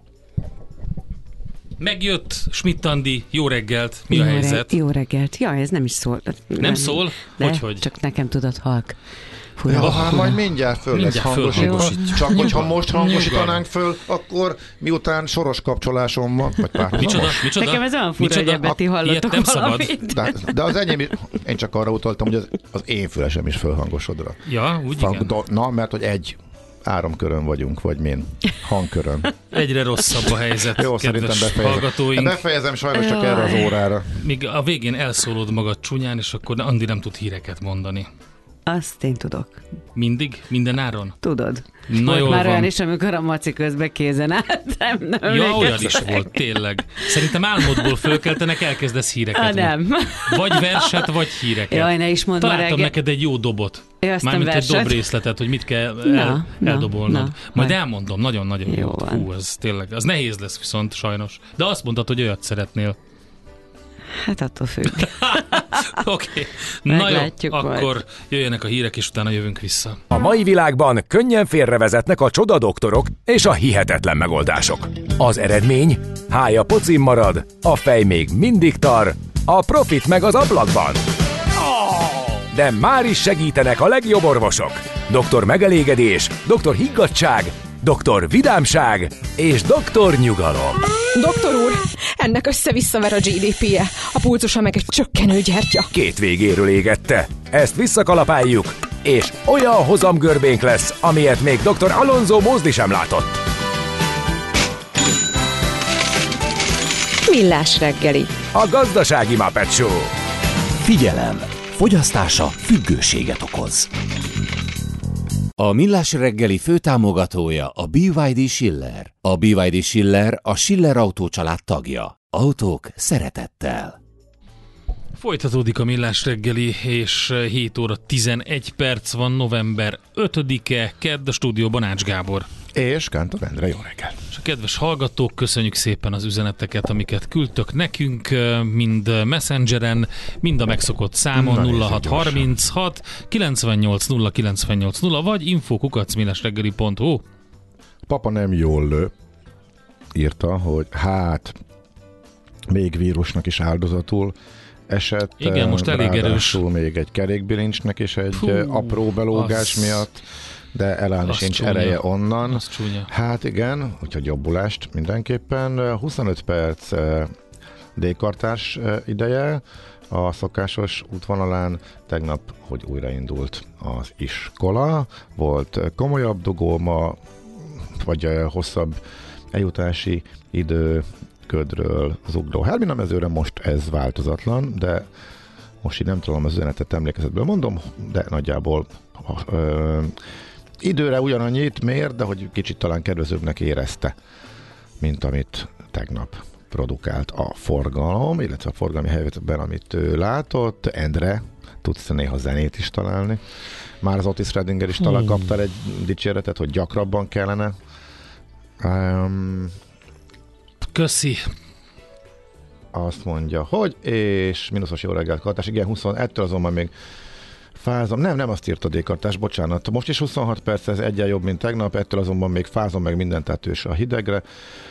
Megjött Schmidt Andi, jó reggelt, mi a helyzet? Jó reggelt. Ja, ez nem is szól. Nem szól? Hogy? Csak nekem tudod halk. Majd mindjárt föl lesz hangosítva. Csak hogyha most hangosítanánk föl, akkor miután soros kapcsolásom van, vagy párhuzamos. Micsoda? Nekem ez olyan fura, hogy ebbeti hallottok nem valamit. De az enyém is, én csak arra utaltam, hogy az én fülesem is fölhangosodra. Ja, úgy igen. Mert hogy egy áramkörön vagyunk, vagy min? Hangkörön. Egyre rosszabb a helyzet, jó, kedves hallgatóink. Befejezem sajnos csak erre az órára. Míg a végén elszólod magad csúnyán, és akkor Andi nem tud híreket mondani. Azt én tudok. Mindig? Minden áron? Tudod. Na jól már van. olyan is, amikor a maci közben kézen álltam. Ja, olyan is volt, tényleg. Szerintem álmodból fölkeltenek, elkezdesz híreket. Nem. Vagy verset, vagy híreket. Jaj, ne is mondd már Találtam neked egy jó dobot. Mármint egy dobrészletet, hogy mit kell eldobolnod. Majd elmondom, nagyon-nagyon jó. Hú, ez tényleg, az nehéz lesz viszont sajnos. De azt mondtad, hogy olyat szeretnél. Hát attól függ. Oké. Na jó, akkor jöjjenek a hírek, és utána jövünk vissza. A mai világban könnyen félrevezetnek a csodadoktorok és a hihetetlen megoldások. Az eredmény? Hája pocim marad, a fej még mindig tar, a profit meg az ablakban. De már is segítenek a legjobb orvosok. Doktor Megelégedés, Doktor Higgadtság, Doktor Vidámság és Doktor Nyugalom. Doktor úr, ennek össze-visszaver a GDP-je, a pulzusa meg egy csökkenő gyertya. 2 végéről égette. Ezt visszakalapáljuk, és olyan hozamgörbénk lesz, amilyet még Dr. Alonso Mózdi sem látott. Millás reggeli. A gazdasági Muppet Show. Figyelem! Fogyasztása függőséget okoz. A Millás reggeli főtámogatója a BYD Schiller. A BYD Schiller a Schiller Autó család tagja. Autók szeretettel. Folytatódik a Millás reggeli, és 7 óra 11 perc van, november 5-e, kedd, a stúdióban Ács Gábor. És Kántor Endre, jó reggel. És a kedves hallgatók, köszönjük szépen az üzeneteket, amiket küldtök nekünk, mind Messengeren, mind a megszokott számon 0636 98 0 98 0, vagy info@millásreggeli.hu. Papa nem jól lő, írta, hogy még vírusnak is áldozatul esett. Igen, most elég erős. Még egy kerékbilincsnek is egy apró belógás miatt, de elállni sincs ereje onnan. Hát igen, úgyhogy jobbulást mindenképpen. 25 perc D-kartás ideje a szokásos útvonalán. Tegnap, hogy újraindult az iskola, volt komolyabb dugó ma, vagy hosszabb eljutási idő Ködről az ugró Hermina mezőre, most ez változatlan, de most így nem tudom az üzenetet emlékezetből mondom, de nagyjából időre ugyanannyit mér, de hogy kicsit talán kedvezőbbnek érezte, mint amit tegnap produkált a forgalom, illetve a forgalmi helyzetben, amit ő látott. Endre, tudsz néha zenét is találni. Már az Otis Redinger is talán kaptál egy dicséretet, hogy gyakrabban kellene Köszi. Azt mondja, hogy, és mínuszos jó reggelt kartás, igen, 20, ettől azonban még fázom, nem azt írta D-kartás, bocsánat, most is 26 perc, ez egyen jobb, mint tegnap, ettől azonban még fázom meg mindent tetős a hidegre,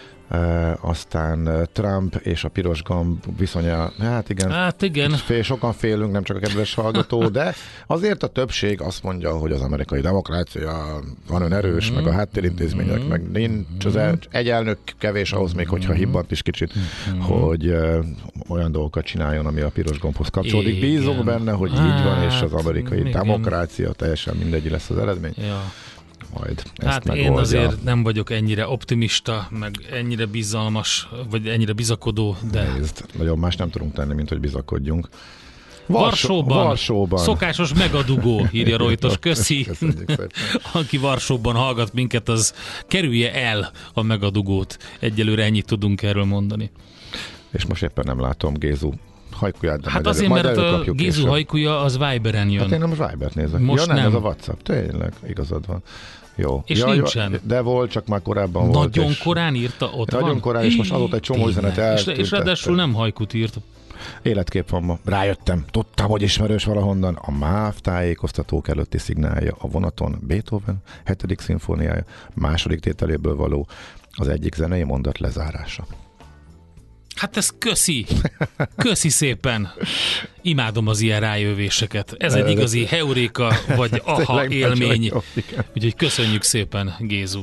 aztán Trump és a piros gomb viszonya, hát igen. Sokan félünk, nem csak a kedves hallgató, de azért a többség azt mondja, hogy az amerikai demokrácia van erős, meg a háttérintézmények, meg nincs egy elnök kevés ahhoz még, hogyha hibbant is kicsit, hogy olyan dolgokat csináljon, ami a piros gombhoz kapcsolódik. Igen. Bízunk benne, hogy így van, és az amerikai demokrácia teljesen mindegy lesz az eredmény. Ja. Majd ezt megoldja. Én azért nem vagyok ennyire optimista, meg ennyire bizalmas, vagy ennyire bizakodó, de... Nézd, nagyon más nem tudunk tenni, mint hogy bizakodjunk. Varsóban. Szokásos megadugó, írja Rojtos. Köszi. Aki Varsóban hallgat minket, az kerülje el a megadugót. Egyelőre ennyit tudunk erről mondani. És most éppen nem látom Gézu hajkuját. Hát azért, mert a Gézu hajkuja az Viberen jön. Hát én nem most Vibert nézek. Most nem. Ez a WhatsApp. Tényleg, igazad van. Jó. És nincsen. De volt, csak már korábban volt. Nagyon korán írta, ott van. Nagyon korán, és most azóta egy csomó üzenet eltűntette. És ráadásul nem hajkut írt. Életkép van ma. Rájöttem. Tudtam, hogy ismerős valahonnan. A MÁV tájékoztatók előtti szignálja a vonaton Beethoven 7. szimfóniája második tételéből való az egyik zenei mondat lezárása. Hát ez köszi! Köszi szépen! Imádom az ilyen rájövéseket. Ez egy igazi heuréka, vagy aha élmény. Úgyhogy köszönjük szépen, Gézu!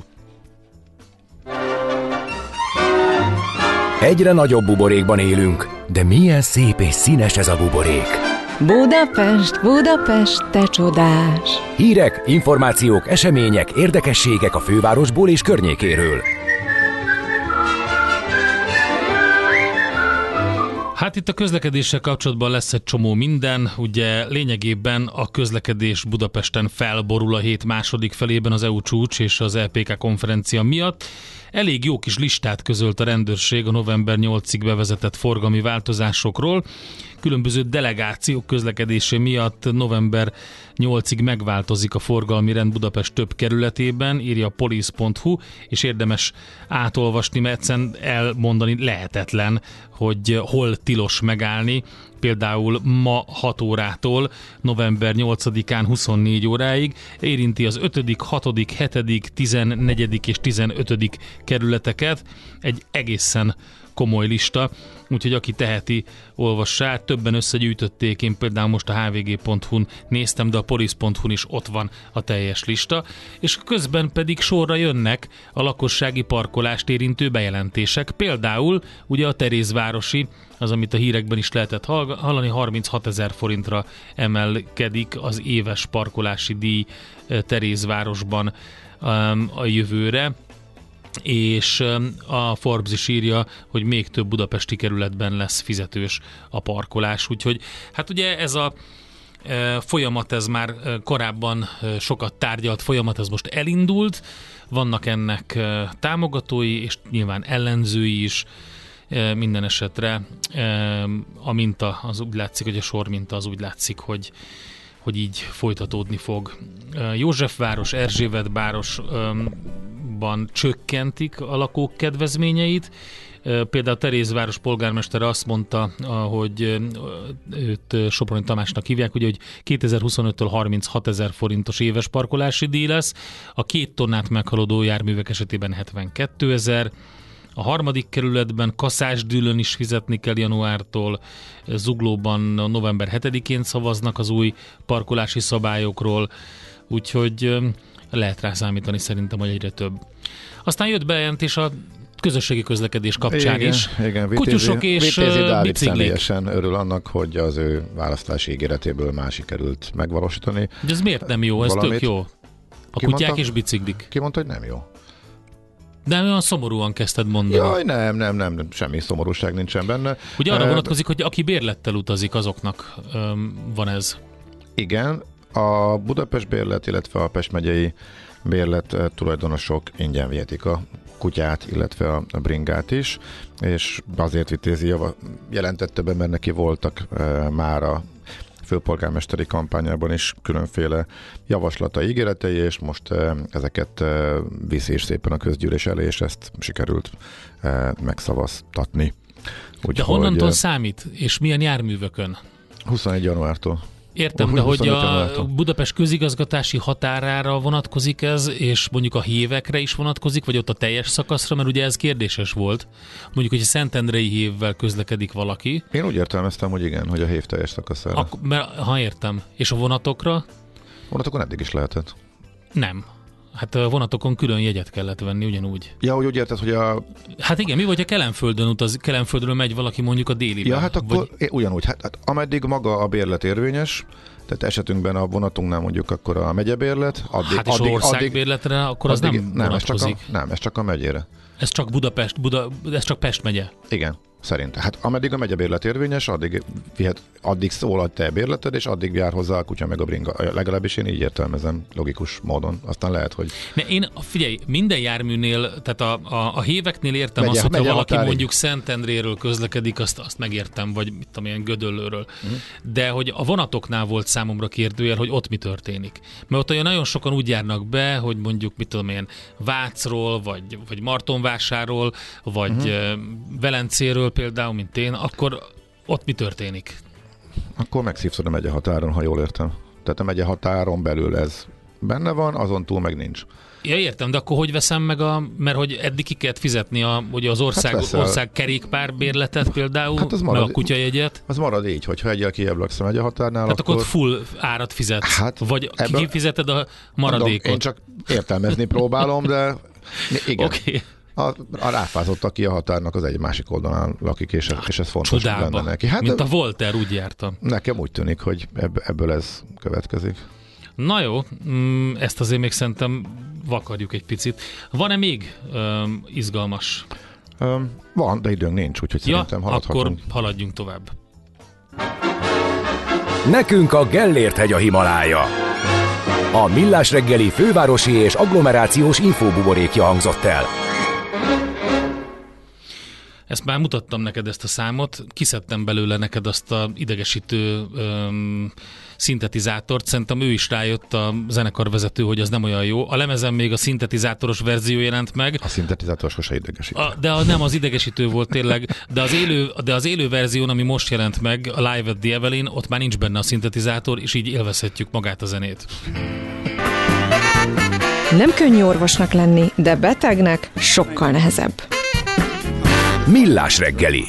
Egyre nagyobb buborékban élünk, de milyen szép és színes ez a buborék. Budapest, Budapest, te csodás! Hírek, információk, események, érdekességek a fővárosból és környékéről. Hát itt a közlekedéssel kapcsolatban lesz egy csomó minden, ugye lényegében a közlekedés Budapesten felborul a hét második felében az EU csúcs és az EPK konferencia miatt. Elég jó kis listát közölt a rendőrség a november 8-ig bevezetett forgalmi változásokról. Különböző delegációk közlekedése miatt november 8-ig megváltozik a forgalmi rend Budapest több kerületében, írja a police.hu, és érdemes átolvasni, mert egyszerűen elmondani lehetetlen, hogy hol tilos megállni. Például ma 6 órától november 8-án 24 óráig érinti az 5., 6., 7., 14. és 15. kerületeket. Egy egészen komoly lista, úgyhogy aki teheti, olvassá. Többen összegyűjtötték, én például most a hvg.hu-n néztem, de a police.hu-n is ott van a teljes lista, és közben pedig sorra jönnek a lakossági parkolást érintő bejelentések. Például ugye a Terézvárosi, az, amit a hírekben is lehetett hallani, 36 000 forintra emelkedik az éves parkolási díj Terézvárosban a jövőre, és a Forbes is írja, hogy még több budapesti kerületben lesz fizetős a parkolás. Úgyhogy hát ugye ez a folyamat, ez már korábban sokat tárgyalt folyamat, ez most elindult, vannak ennek támogatói, és nyilván ellenzői is. Minden esetre a minta az úgy látszik, hogy a sorminta az úgy látszik, hogy így folytatódni fog. Józsefváros, Erzsébetvárosban csökkentik a lakók kedvezményeit. Például Terézváros polgármestere azt mondta, hogy őt Soproni Tamásnak hívják, ugye, hogy 2025-től 36 000 forintos éves parkolási díj lesz, a 2 tonnát meghaladó járművek esetében 72 000, a 3. kerületben Kaszásdűlön is fizetni kell januártól, Zuglóban november 7-én szavaznak az új parkolási szabályokról, úgyhogy lehet rá számítani szerintem, hogy egyre több. Aztán jött bejelentés a közösségi közlekedés kapcsán is. Igen, kutyusok és Vitézi Dávid biciklik. Személyesen örül annak, hogy az ő választási ígéretéből már sikerült megvalósítani. De ez miért nem jó? Ez tök jó. A Ki kutyák mondta? és biciklik. Ki mondta, hogy nem jó? De olyan szomorúan kezdted mondani. Jaj, nem, semmi szomorúság nincsen benne. Ugye arra vonatkozik, hogy aki bérlettel utazik, azoknak van ez. Igen, a Budapest bérlet, illetve a Pest megyei bérlet tulajdonosok ingyen vihetik a kutyát, illetve a bringát is, és azért Vitézi jelentett többen, mert neki voltak már a főpolgármesteri kampányában is különféle javaslatai, ígéretei, és most ezeket viszi is szépen a közgyűlés elé, és ezt sikerült megszavaztatni. De honnantól számít, és milyen járművökön? 21 januártól. Értem, de hogy a Budapest közigazgatási határára vonatkozik ez, és mondjuk a hévekre is vonatkozik, vagy ott a teljes szakaszra, mert ugye ez kérdéses volt. Mondjuk, hogy a Szentendrei hévvel közlekedik valaki. Én úgy értelmeztem, hogy igen, hogy a hév teljes szakaszára. Ha értem. És a vonatokra? Vonatokon eddig is lehetett. Nem. Hát a vonatokon külön jegyet kellett venni, ugyanúgy. Ja, hogy úgy érted, hogy a... Hát igen, mi vagy a Kelenföldről megy valaki mondjuk a délibe? Ja, hát akkor ugyanúgy. Hát ameddig maga a bérlet érvényes, tehát esetünkben a vonatunknál mondjuk akkor a megyebérlet. Hát és országbérletre, akkor az nem vonatkozik. Ez csak a megyére. Ez csak ez csak Pest megye. Igen. Szerintem. Hát ameddig a megyebérlet érvényes, addig szól a te bérleted, és addig jár hozzá a kutya meg a bringa. Legalábbis én így értelmezem logikus módon. Aztán lehet, hogy... Figyelj, minden járműnél, tehát a héveknél értem azt, hogyha valaki mondjuk Szentendréről közlekedik, azt megértem, vagy mit tudom én, Gödöllőről. De hogy a vonatoknál volt számomra kérdőjel, hogy ott mi történik. Mert ott olyan nagyon sokan úgy járnak be, hogy mondjuk, mit tudom én, Vácról, vagy Martonvásáról, vagy Velencéről például, mint én, akkor ott mi történik? Akkor megszívszod a megyehatáron, ha jól értem. Tehát a megyehatáron belül ez benne van, azon túl meg nincs. Ja, értem, de akkor hogy veszem meg mert hogy eddig ki kellett fizetni ugye az ország kerékpárbérletet például, hát meg a kutyajegyet? Az marad így, hogyha egyel kijebb laksz a megyehatárnál, hát akkor full árat fizetsz, vagy kifizeted a maradékot? Én csak értelmezni próbálom, de igen. Okay. A ráfázott, aki a határnak az egy másik oldalán lakik, és ez fontos lenne neki. Hát, mint a Voltaire, úgy jártam. Nekem úgy tűnik, hogy ebből ez következik. Na jó, ezt azért még szerintem vakarjuk egy picit. Van-e még izgalmas? Van, de időnk nincs, úgyhogy szerintem haladhatunk. Akkor haladjunk tovább. Nekünk a Gellért-hegy a Himalája. A Millás reggeli fővárosi és agglomerációs infóbuborékja hangzott el. Ezt már mutattam neked, ezt a számot, kiszedtem belőle neked azt a idegesítő szintetizátort, szerintem ő is rájött, a zenekarvezető, hogy az nem olyan jó. A lemezen még a szintetizátoros verzió jelent meg. A szintetizátor sose idegesítő. Nem, az idegesítő volt tényleg, de az élő verzión, ami most jelent meg, a Live at the Evelyn, ott már nincs benne a szintetizátor, és így élvezhetjük magát a zenét. Nem könnyű orvosnak lenni, de betegnek sokkal nehezebb. Millás reggeli.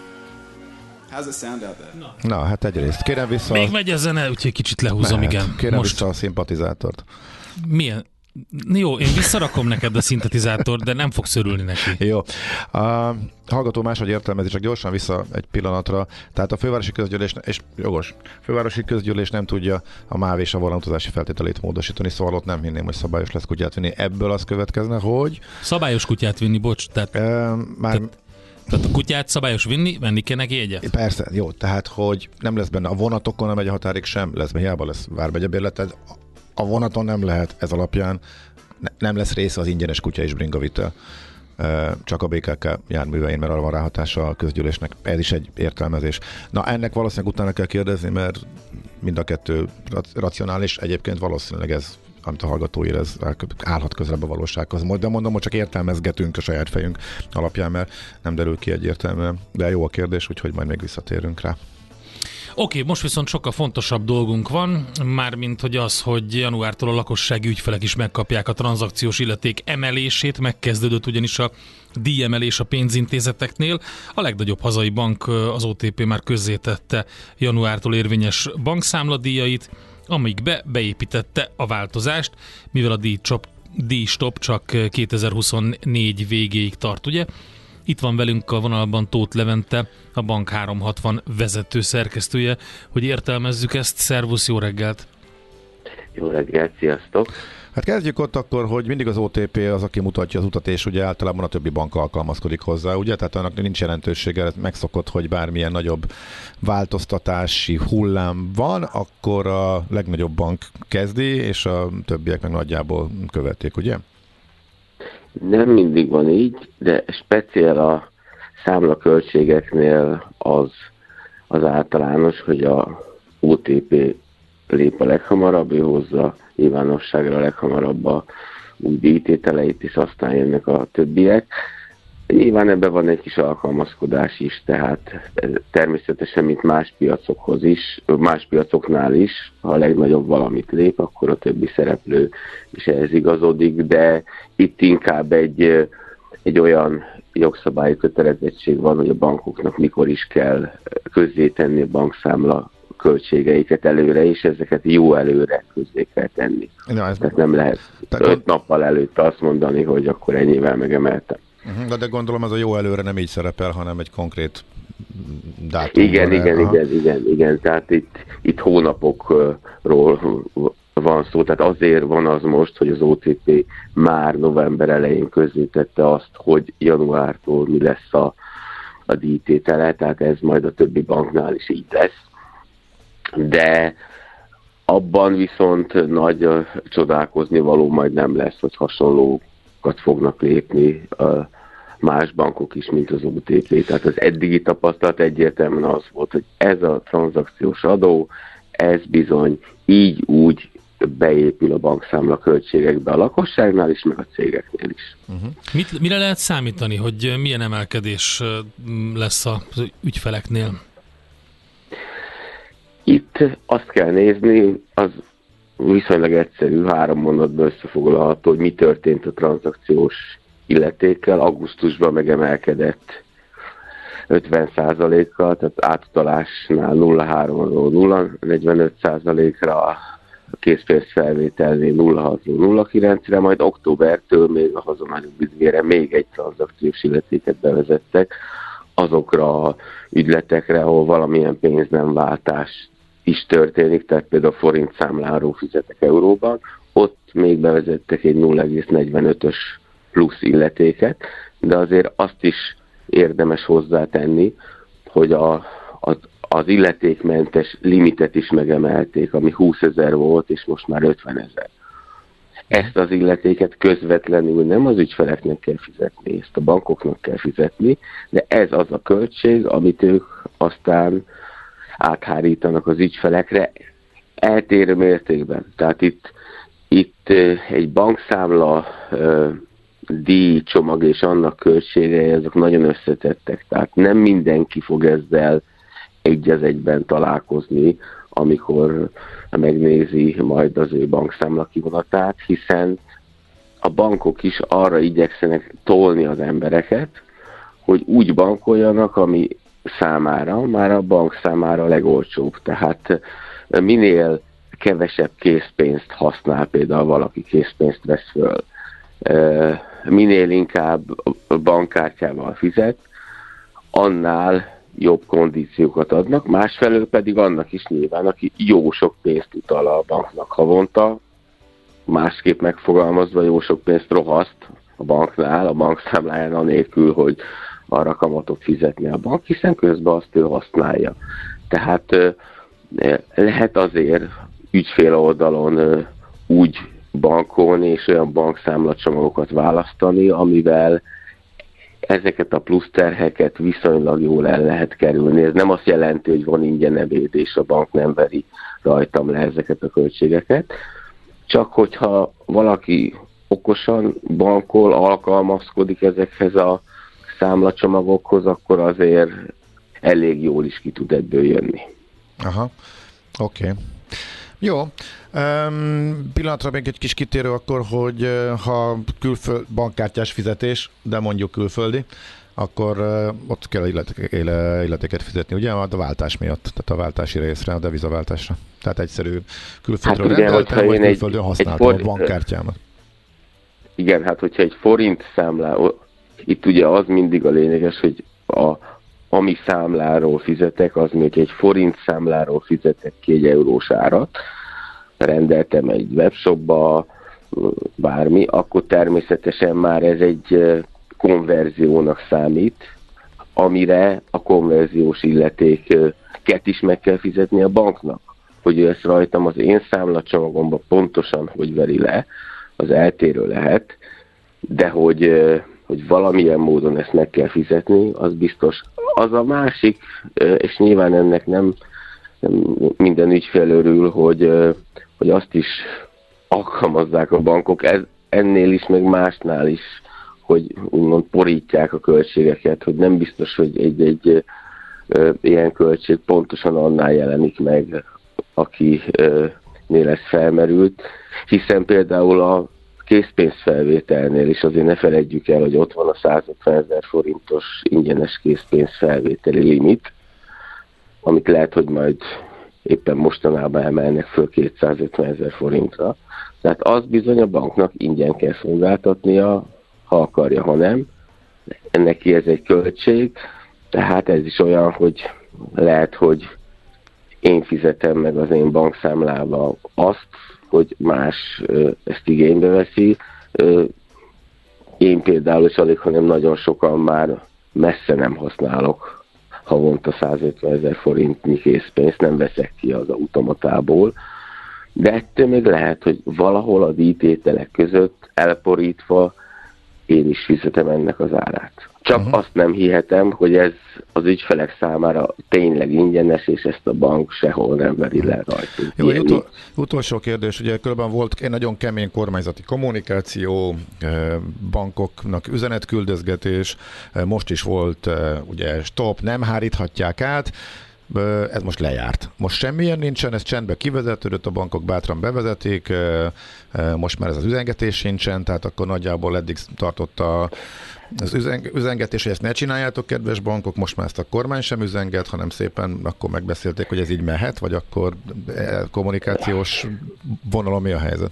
Na, hát egyrészt. Kérem vissza... Még megy a zene, úgyhogy kicsit lehúzom, igen. Kérem vissza a szimpatizátort. Milyen? Jó, én visszarakom neked a szintetizátort, de nem fogsz örülni neki. Jó. A hallgató máshogy értelmezi, csak gyorsan vissza egy pillanatra. Tehát a fővárosi közgyűlés, és jogos, fővárosi közgyűlés nem tudja a MÁV és a utazási feltételét módosítani, szóval ott nem hinném, hogy szabályos lesz kutyát vinni. Ebből az következne, hogy... Szabályos kutyát vinni, bocs. Tehát a kutyát szabályos venni kell neki jegyet? Persze, jó, tehát hogy nem lesz benne a vonatokon, a megyehatárig sem lesz, mert hiába lesz vármegyebérleted, a vonaton nem lehet ez alapján, nem lesz része az ingyenes kutya és bringavitel, csak a BKK járművein, mert arra van ráhatása a közgyűlésnek. Ez is egy értelmezés. Na, ennek valószínűleg utána kell kérdezni, mert mind a kettő racionális, egyébként valószínűleg ez, amit a hallgató ér, ez állhat közelebb a valósághoz. De mondom, hogy csak értelmezgetünk a saját fejünk alapján, mert nem derül ki egyértelműen. De jó a kérdés, úgyhogy majd még visszatérünk rá. Oké, most viszont sokkal fontosabb dolgunk van, mármint hogy az, hogy januártól a lakossági ügyfelek is megkapják a tranzakciós illeték emelését, megkezdődött ugyanis a díjemelés a pénzintézeteknél. A legnagyobb hazai bank, az OTP már közzétette januártól érvényes bankszámladíjait, amíg beépítette a változást, mivel a díjstop csak 2024 végéig tart, ugye? Itt van velünk a vonalban Tóth Levente, a Bank 360 vezető szerkesztője, hogy értelmezzük ezt. Szervusz, jó reggelt! Jó reggelt, sziasztok! Hát kezdjük ott akkor, hogy mindig az OTP az, aki mutatja az utat, és ugye általában a többi bank alkalmazkodik hozzá, ugye? Tehát annak nincs jelentősége, megszokott, hogy bármilyen nagyobb változtatási hullám van, akkor a legnagyobb bank kezdi, és a többiek meg nagyjából követik, ugye? Nem mindig van így, de speciál a számlaköltségeknél az általános, hogy a OTP lép a leghamarabb, ő hozza nyilvánosságra a leghamarabb a új díjtételeit, és aztán jönnek a többiek. Nyilván ebben van egy kis alkalmazkodás is, tehát természetesen, mint más piacokhoz is, más piacoknál is, ha a legnagyobb valamit lép, akkor a többi szereplő is ehhez igazodik, de itt inkább egy olyan jogszabályi kötelezettség van, hogy a bankoknak mikor is kell közzétenni a bankszámla költségeiket előre, és ezeket jó előre közzé kell tenni. Tehát nem lehet 5 nappal előtt azt mondani, hogy akkor ennyivel megemeltem. De gondolom ez a jó előre nem így szerepel, hanem egy konkrét dátum. Igen. Tehát itt hónapokról van szó, tehát azért van az most, hogy az OTP már november elején közzétette azt, hogy januártól mi lesz a díjtétele, tehát ez majd a többi banknál is így lesz. De abban viszont nagy csodálkozni való majd nem lesz, hogy hasonlókat fognak lépni más bankok is, mint az OTP. Tehát az eddigi tapasztalat egyértelműen az volt, hogy ez a tranzakciós adó, ez bizony így úgy beépül a bankszámla költségekbe a lakosságnál is, meg a cégeknél is. Mire lehet számítani, hogy milyen emelkedés lesz az ügyfeleknél? Itt azt kell nézni, az viszonylag egyszerű, 3 mondatban összefoglalható, hogy mi történt a tranzakciós illetékkel. Augusztusban megemelkedett 50%-kal, tehát átutalásnál 0,3-ról 0,45%-ra, a készpénzfelvételnél 0,6-ról 0,9-re, majd októbertől még a hazonagyobb ügyvére még egy tranzakciós illetéket bevezettek azokra a ügyletekre, ahol valamilyen pénznemváltás is történik, tehát például forint számláról fizetek euróban, ott még bevezettek egy 0,45-ös plusz illetéket, de azért azt is érdemes hozzátenni, hogy az illetékmentes limitet is megemelték, ami 20 000 volt, és most már 50 000. Ezt az illetéket közvetlenül nem az ügyfeleknek kell fizetni, ezt a bankoknak kell fizetni, de ez az a költség, amit ők aztán áthárítanak az ügyfelekre eltérő mértékben. Tehát itt egy bankszámla díjcsomag és annak költségei, azok nagyon összetettek. Tehát nem mindenki fog ezzel egy az egyben találkozni, amikor megnézi majd az ő bankszámla kivonatát, hiszen a bankok is arra igyekszenek tolni az embereket, hogy úgy bankoljanak, ami számára, már a bank számára a legolcsóbb. Tehát minél kevesebb készpénzt használ, például valaki készpénzt vesz föl, minél inkább bankkártyával fizet, annál jobb kondíciókat adnak, másfelől pedig annak is nyilván, aki jó sok pénzt utal a banknak havonta, másképp megfogalmazva jó sok pénzt rohaszt a banknál, a bankszámláján anélkül, hogy arra kamatot fizetni a bank, hiszen közben azt ő használja. Tehát lehet azért ügyfél oldalon úgy bankolni és olyan bankszámlacsomagokat választani, amivel ezeket a plusz terheket viszonylag jól el lehet kerülni. Ez nem azt jelenti, hogy van ingyen ebéd, és a bank nem veri rajtam le ezeket a költségeket. Csak hogyha valaki okosan bankol, alkalmazkodik ezekhez a számlacsomagokhoz, akkor azért elég jól is ki tud ebből jönni. Aha, oké. Jó. Pillanatra még egy kis kitérő akkor, hogy ha bankkártyás fizetés, de mondjuk külföldi, akkor ott kell illetéket fizetni, ugye? A váltás miatt, tehát a váltási részre, a devizaváltásra. Tehát egyszerű külföldről rendeltem, vagy külföldön használtam a bankkártyámat. Igen, hát hogyha egy forint számlá, itt ugye az mindig a lényeges, hogy ami számláról fizetek, az még egy forint számláról fizetek ki egy eurós árat, rendeltem egy webshopba, bármi, akkor természetesen már ez egy konverziónak számít, amire a konverziós illetéket is meg kell fizetni a banknak. Hogy ő ezt rajtam az én számlacsomagomban pontosan hogy veri le, az eltérő lehet, de hogy valamilyen módon ezt meg kell fizetni, az biztos. Az a másik, és nyilván ennek nem minden ügyfél örül, hogy azt is alkalmazzák a bankok, ennél is, meg másnál is, hogy úgymond porítják a költségeket, hogy nem biztos, hogy egy ilyen költség pontosan annál jelenik meg, akinél ez felmerült, hiszen például a készpénzfelvételnél is azért ne feledjük el, hogy ott van a 150 000 forintos ingyenes készpénzfelvételi limit, amit lehet, hogy majd éppen mostanában emelnek föl 250 000 forintra. Tehát az bizony a banknak ingyen kell szolgáltatnia, ha akarja, ha nem. Neki ez egy költség, tehát ez is olyan, hogy lehet, hogy én fizetem meg az én bankszámlába azt, hogy más ezt igénybe veszi. Én például is alig, hanem nagyon sokan már messze nem használok havonta 150 000 forintnyi készpénzt, nem veszek ki az automatából, de ettől még lehet, hogy valahol a díjtételek között elporítva én is fizetem ennek az árát. Csak azt nem hihetem, hogy ez az ügyfelek számára tényleg ingyenes, és ezt a bank sehol nem veri le rajtunk. Jó, utolsó kérdés, ugye különben volt egy nagyon kemény kormányzati kommunikáció, bankoknak üzenetküldözgetés, most is volt ugye stop, nem háríthatják át, ez most lejárt. Most semmilyen nincsen, ez csendbe kivezetődött, a bankok bátran bevezetik, most már ez az üzengetés sincsen, tehát akkor nagyjából eddig tartott az üzengetés, hogy ezt ne csináljátok, kedves bankok, most már ezt a kormány sem üzenget, hanem szépen akkor megbeszélték, hogy ez így mehet, vagy akkor kommunikációs vonalon mi a helyzet?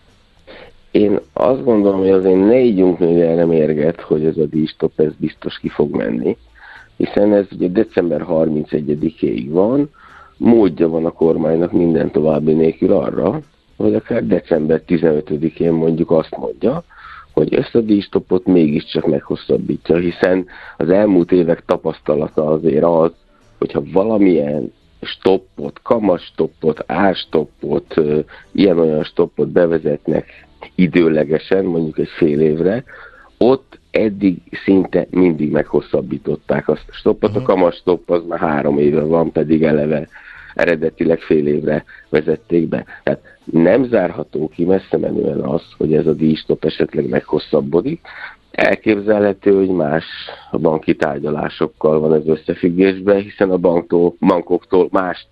Én azt gondolom, hogy azért ne ígyunk még erre mérget, hogy ez a díjstop, ez biztos ki fog menni, hiszen ez ugye december 31-ig van, módja van a kormánynak minden további nélkül arra, hogy akár december 15-én mondjuk azt mondja, hogy ezt a díjstopot mégiscsak meghosszabbítja, hiszen az elmúlt évek tapasztalata azért az, hogyha valamilyen stoppot, kamatstoppot, árstoppot, ilyen-olyan stoppot bevezetnek időlegesen, mondjuk egy fél évre, ott eddig szinte mindig meghosszabbították azt a stoppot. A kamatstopp az már 3 éve van, pedig eleve eredetileg fél évre vezették be. Tehát nem zárható ki messze menően az, hogy ez a díjstop esetleg meghosszabbodik. Elképzelhető, hogy más banki tárgyalásokkal van ez összefüggésben, hiszen a bankoktól mást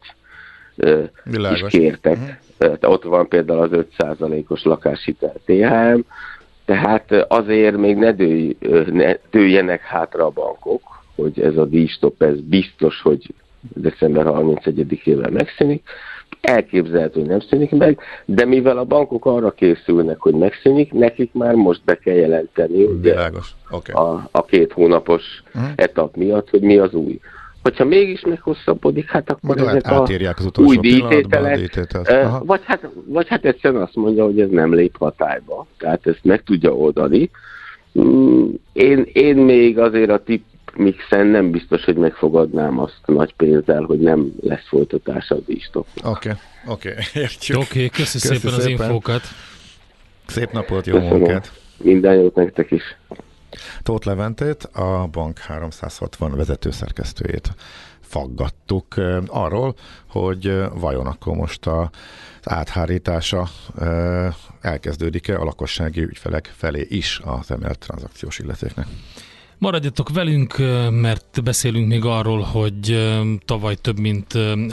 is kértek. Ott van például az 5%-os lakáshitel THM, tehát azért még ne dőljenek hátra a bankok, hogy ez a díjstop, ez biztos, hogy december 31-ével megszűnik. Elképzelhető, hogy nem szűnik meg, de mivel a bankok arra készülnek, hogy megszűnik, nekik már most be kell jelenteni a 2 hónapos etap miatt, hogy mi az új. Hogyha mégis meghosszabbodik, hát akkor ezek az új díjtételek, vagy hát egyszerűen azt mondja, hogy ez nem lép hatályba. Tehát ezt meg tudja oldani. Én még azért a tipmixen nem biztos, hogy megfogadnám azt nagy pénzzel, hogy nem lesz folytatása a díjstopnak. Oké, köszi szépen az infókat. Szép napot, jó munkát. Minden jót nektek is. Tóth Leventét, a Bank 360 vezetőszerkesztőjét faggattuk arról, hogy vajon akkor most az áthárítása elkezdődik-e a lakossági ügyfelek felé is az emelt tranzakciós illetéknek. Maradjatok velünk, mert beszélünk még arról, hogy tavaly több mint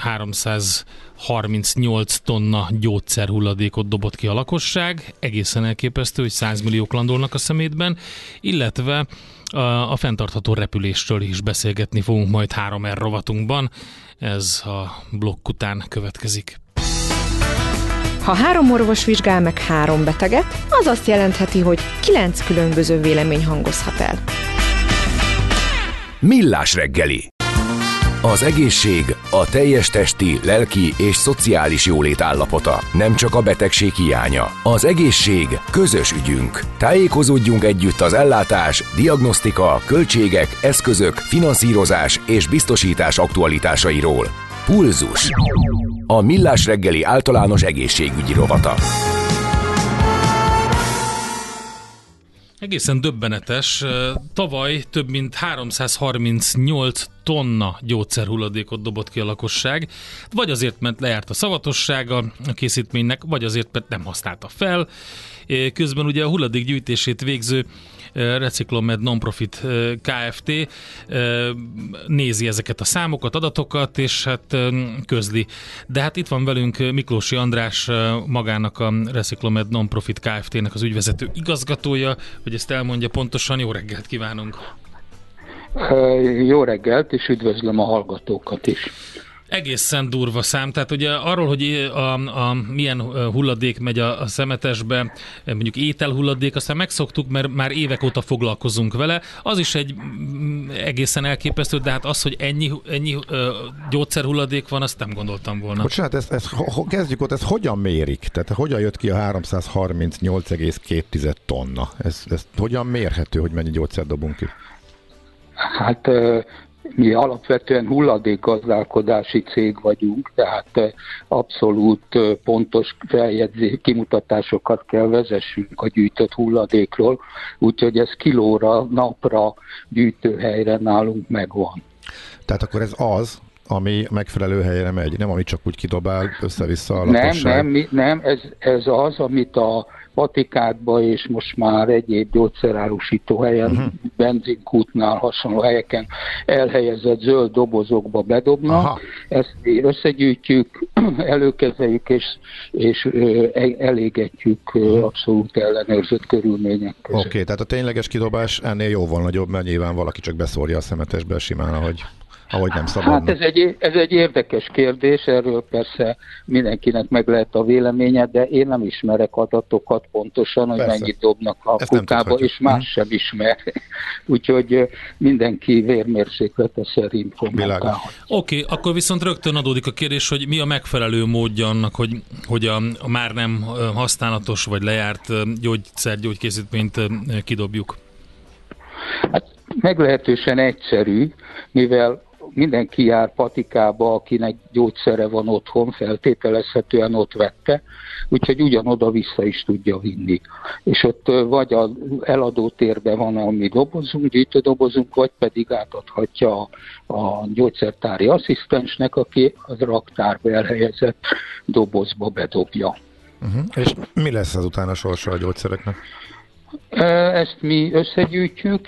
338 tonna gyógyszerhulladékot dobott ki a lakosság. Egészen elképesztő, hogy 100 milliók landolnak a szemétben, illetve a fenntartható repülésről is beszélgetni fogunk majd 3R rovatunkban. Ez a blokk után következik. Ha 3 orvos vizsgál meg 3 beteget, az azt jelentheti, hogy 9 különböző vélemény hangozhat el. Millás reggeli. Az egészség a teljes testi, lelki és szociális jólét állapota, nem csak a betegség hiánya. Az egészség közös ügyünk. Tájékozódjunk együtt az ellátás, diagnosztika, költségek, eszközök, finanszírozás és biztosítás aktualitásairól. Pulzus. A Millás reggeli általános egészségügyi rovata. Egészen döbbenetes. Tavaly több mint 338 tonna gyógyszerhulladékot dobott ki a lakosság, vagy azért, mert lejárt a szavatossága a készítménynek, vagy azért, mert nem használta fel. Közben ugye a hulladékgyűjtését végző Reciclomed Nonprofit Kft. Nézi ezeket a számokat, adatokat, és hát közli. De hát itt van velünk Miklósi András, magának a Reciclomed Nonprofit Kft.-nek az ügyvezető igazgatója, hogy ezt elmondja pontosan. Jó reggelt kívánunk! Jó reggelt, és üdvözlöm a hallgatókat is. Egészen durva szám, tehát ugye arról, hogy milyen hulladék megy a szemetesbe, mondjuk ételhulladék, aztán megszoktuk, mert már évek óta foglalkozunk vele, az is egy egészen elképesztő, de hát az, hogy ennyi gyógyszerhulladék van, azt nem gondoltam volna. Bocsánat, kezdjük ott, ezt hogyan mérik? Tehát hogyan jött ki a 338,2 tonna? Ez hogyan mérhető, hogy mennyi gyógyszer dobunk ki? Hát mi alapvetően hulladékgazdálkodási cég vagyunk, tehát abszolút pontos kimutatásokat kell vezessünk a gyűjtött hulladékról, úgyhogy ez kilóra, napra, gyűjtőhelyre nálunk megvan. Tehát akkor ez az, ami megfelelő helyre megy, nem ami csak úgy kidobál össze-vissza a lakosság? Nem, ez az, amit a patikákba és most már egyéb gyógyszerárusító helyen, benzinkútnál, hasonló helyeken elhelyezett zöld dobozokba bedobnak. Ezt összegyűjtjük, előkezeljük és elégetjük abszolút ellenőrzött körülmények között. Oké, tehát a tényleges kidobás ennél jóval nagyobb, mert nyilván valaki csak beszórja a szemetesbe simán, ahogy nem szabadna. Hát ez egy érdekes kérdés, erről persze mindenkinek meg lehet a véleménye, de én nem ismerek adatokat pontosan, hogy mennyit dobnak a kukába, és más sem ismer. Úgyhogy mindenki vérmérséklete szerint fog munkálni. Oké, akkor viszont rögtön adódik a kérdés, hogy mi a megfelelő módja annak, hogy a már nem használatos vagy lejárt gyógykészítményt kidobjuk? Hát meglehetősen egyszerű, mivel mindenki jár patikába, akinek gyógyszere van otthon, feltételezhetően ott vette, úgyhogy ugyanoda vissza is tudja vinni. És ott vagy az eladó térben van a mi dobozunk, gyűjtődobozunk, vagy pedig átadhatja a gyógyszertári asszisztensnek, aki az raktárba elhelyezett dobozba bedobja. És mi lesz azután a sorsa a gyógyszereknek? Ezt mi összegyűjtjük,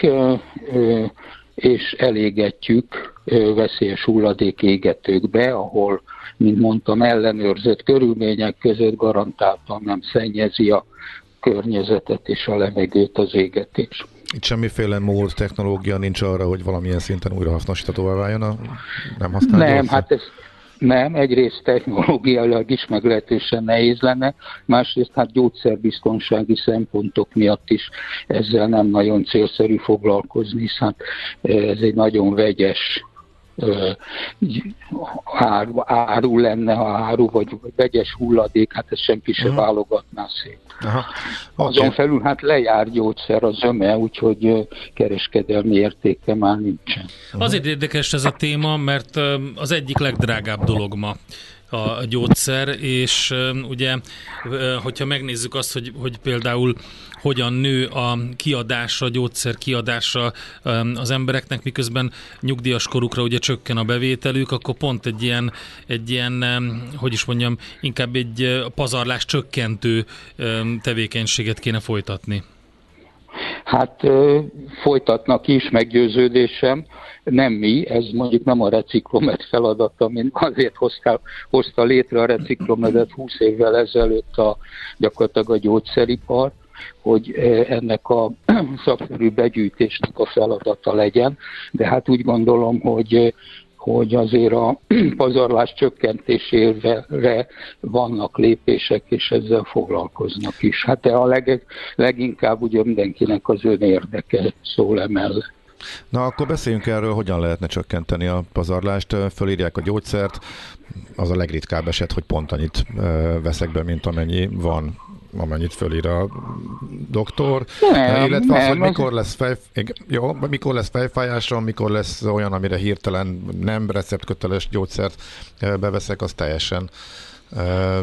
és elégetjük veszélyes hulladék égetőkbe, ahol, mint mondtam, ellenőrzött körülmények között garantáltan nem szennyezi a környezetet és a levegőt az égetés. Itt semmiféle mód, technológia nincs arra, hogy valamilyen szinten újrahasznosítatóvá váljon a nem használt Nem, gyógyszer? hát ez nem, egyrészt technológiailag is meglehetősen nehéz lenne, másrészt hát gyógyszerbiztonsági szempontok miatt is ezzel nem nagyon célszerű foglalkozni, hiszen ez egy nagyon vegyes áru lenne, ha áru vagy vegyes hulladék, hát ezt senki se válogatná szét. Azon felül hát lejár gyógyszer a zöme, úgyhogy kereskedelmi értéke már nincsen. Azért érdekes ez a téma, mert az egyik legdrágább dolog ma a gyógyszer, és ugye, hogyha megnézzük azt, hogy például hogyan nő a kiadása, a gyógyszer kiadása az embereknek, miközben nyugdíjas korukra ugye csökken a bevételük, akkor pont egy ilyen, hogy is mondjam, inkább egy pazarlás csökkentő tevékenységet kéne folytatni. Hát folytatnak is, meggyőződésem. Nem mi, ez mondjuk nem a Reciclomed feladata, mint azért hozta létre a Reciclomedet 20 évvel ezelőtt gyakorlatilag a gyógyszeripar, hogy ennek a szakszerű begyűjtésnek a feladata legyen, de hát úgy gondolom, hogy azért a pazarlás csökkentésére vannak lépések, és ezzel foglalkoznak is. Hát de a leginkább ugye mindenkinek az önérdeke szól emellett. Na, akkor beszéljünk erről, hogyan lehetne csökkenteni a pazarlást. Fölírják a gyógyszert, az a legritkább eset, hogy pont annyit veszek be, mint amennyi van, amennyit fölír a doktor. Illetve az, hogy mikor lesz fejfájásom, mikor lesz olyan, amire hirtelen nem receptköteles gyógyszert beveszek, az teljesen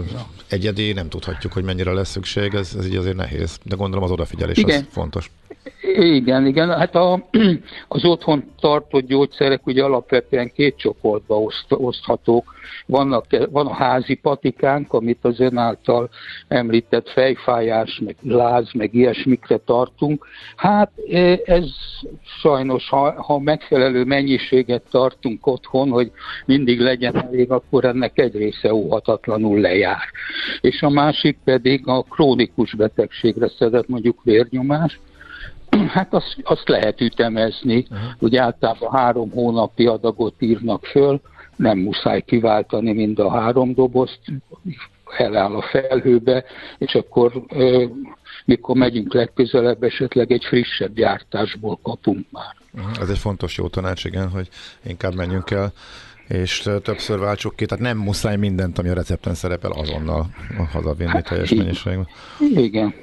egyedi, nem tudhatjuk, hogy mennyire lesz szükség, ez így azért nehéz. De gondolom az odafigyelés az fontos. Igen. Hát az otthon tartott gyógyszerek ugye alapvetően két csoportba oszthatók. Van a házi patikánk, amit az ön által említett fejfájás, meg láz, meg ilyesmikre tartunk. Hát ez sajnos, ha megfelelő mennyiséget tartunk otthon, hogy mindig legyen elég, akkor ennek egy része óhatatlanul lejár. És a másik pedig a krónikus betegségre szedett, mondjuk vérnyomás. Hát azt lehet ütemezni, hogy általában 3 hónapi adagot írnak föl, nem muszáj kiváltani mind a 3 dobozt, eláll a felhőbe, és akkor mikor megyünk legközelebb, esetleg egy frissebb gyártásból kapunk már. Ez egy fontos jó tanács, igen, hogy inkább menjünk el, és többször váltsuk ki, tehát nem muszáj mindent, ami a recepten szerepel, azonnal hazavinni teljes mennyiségben. Igen.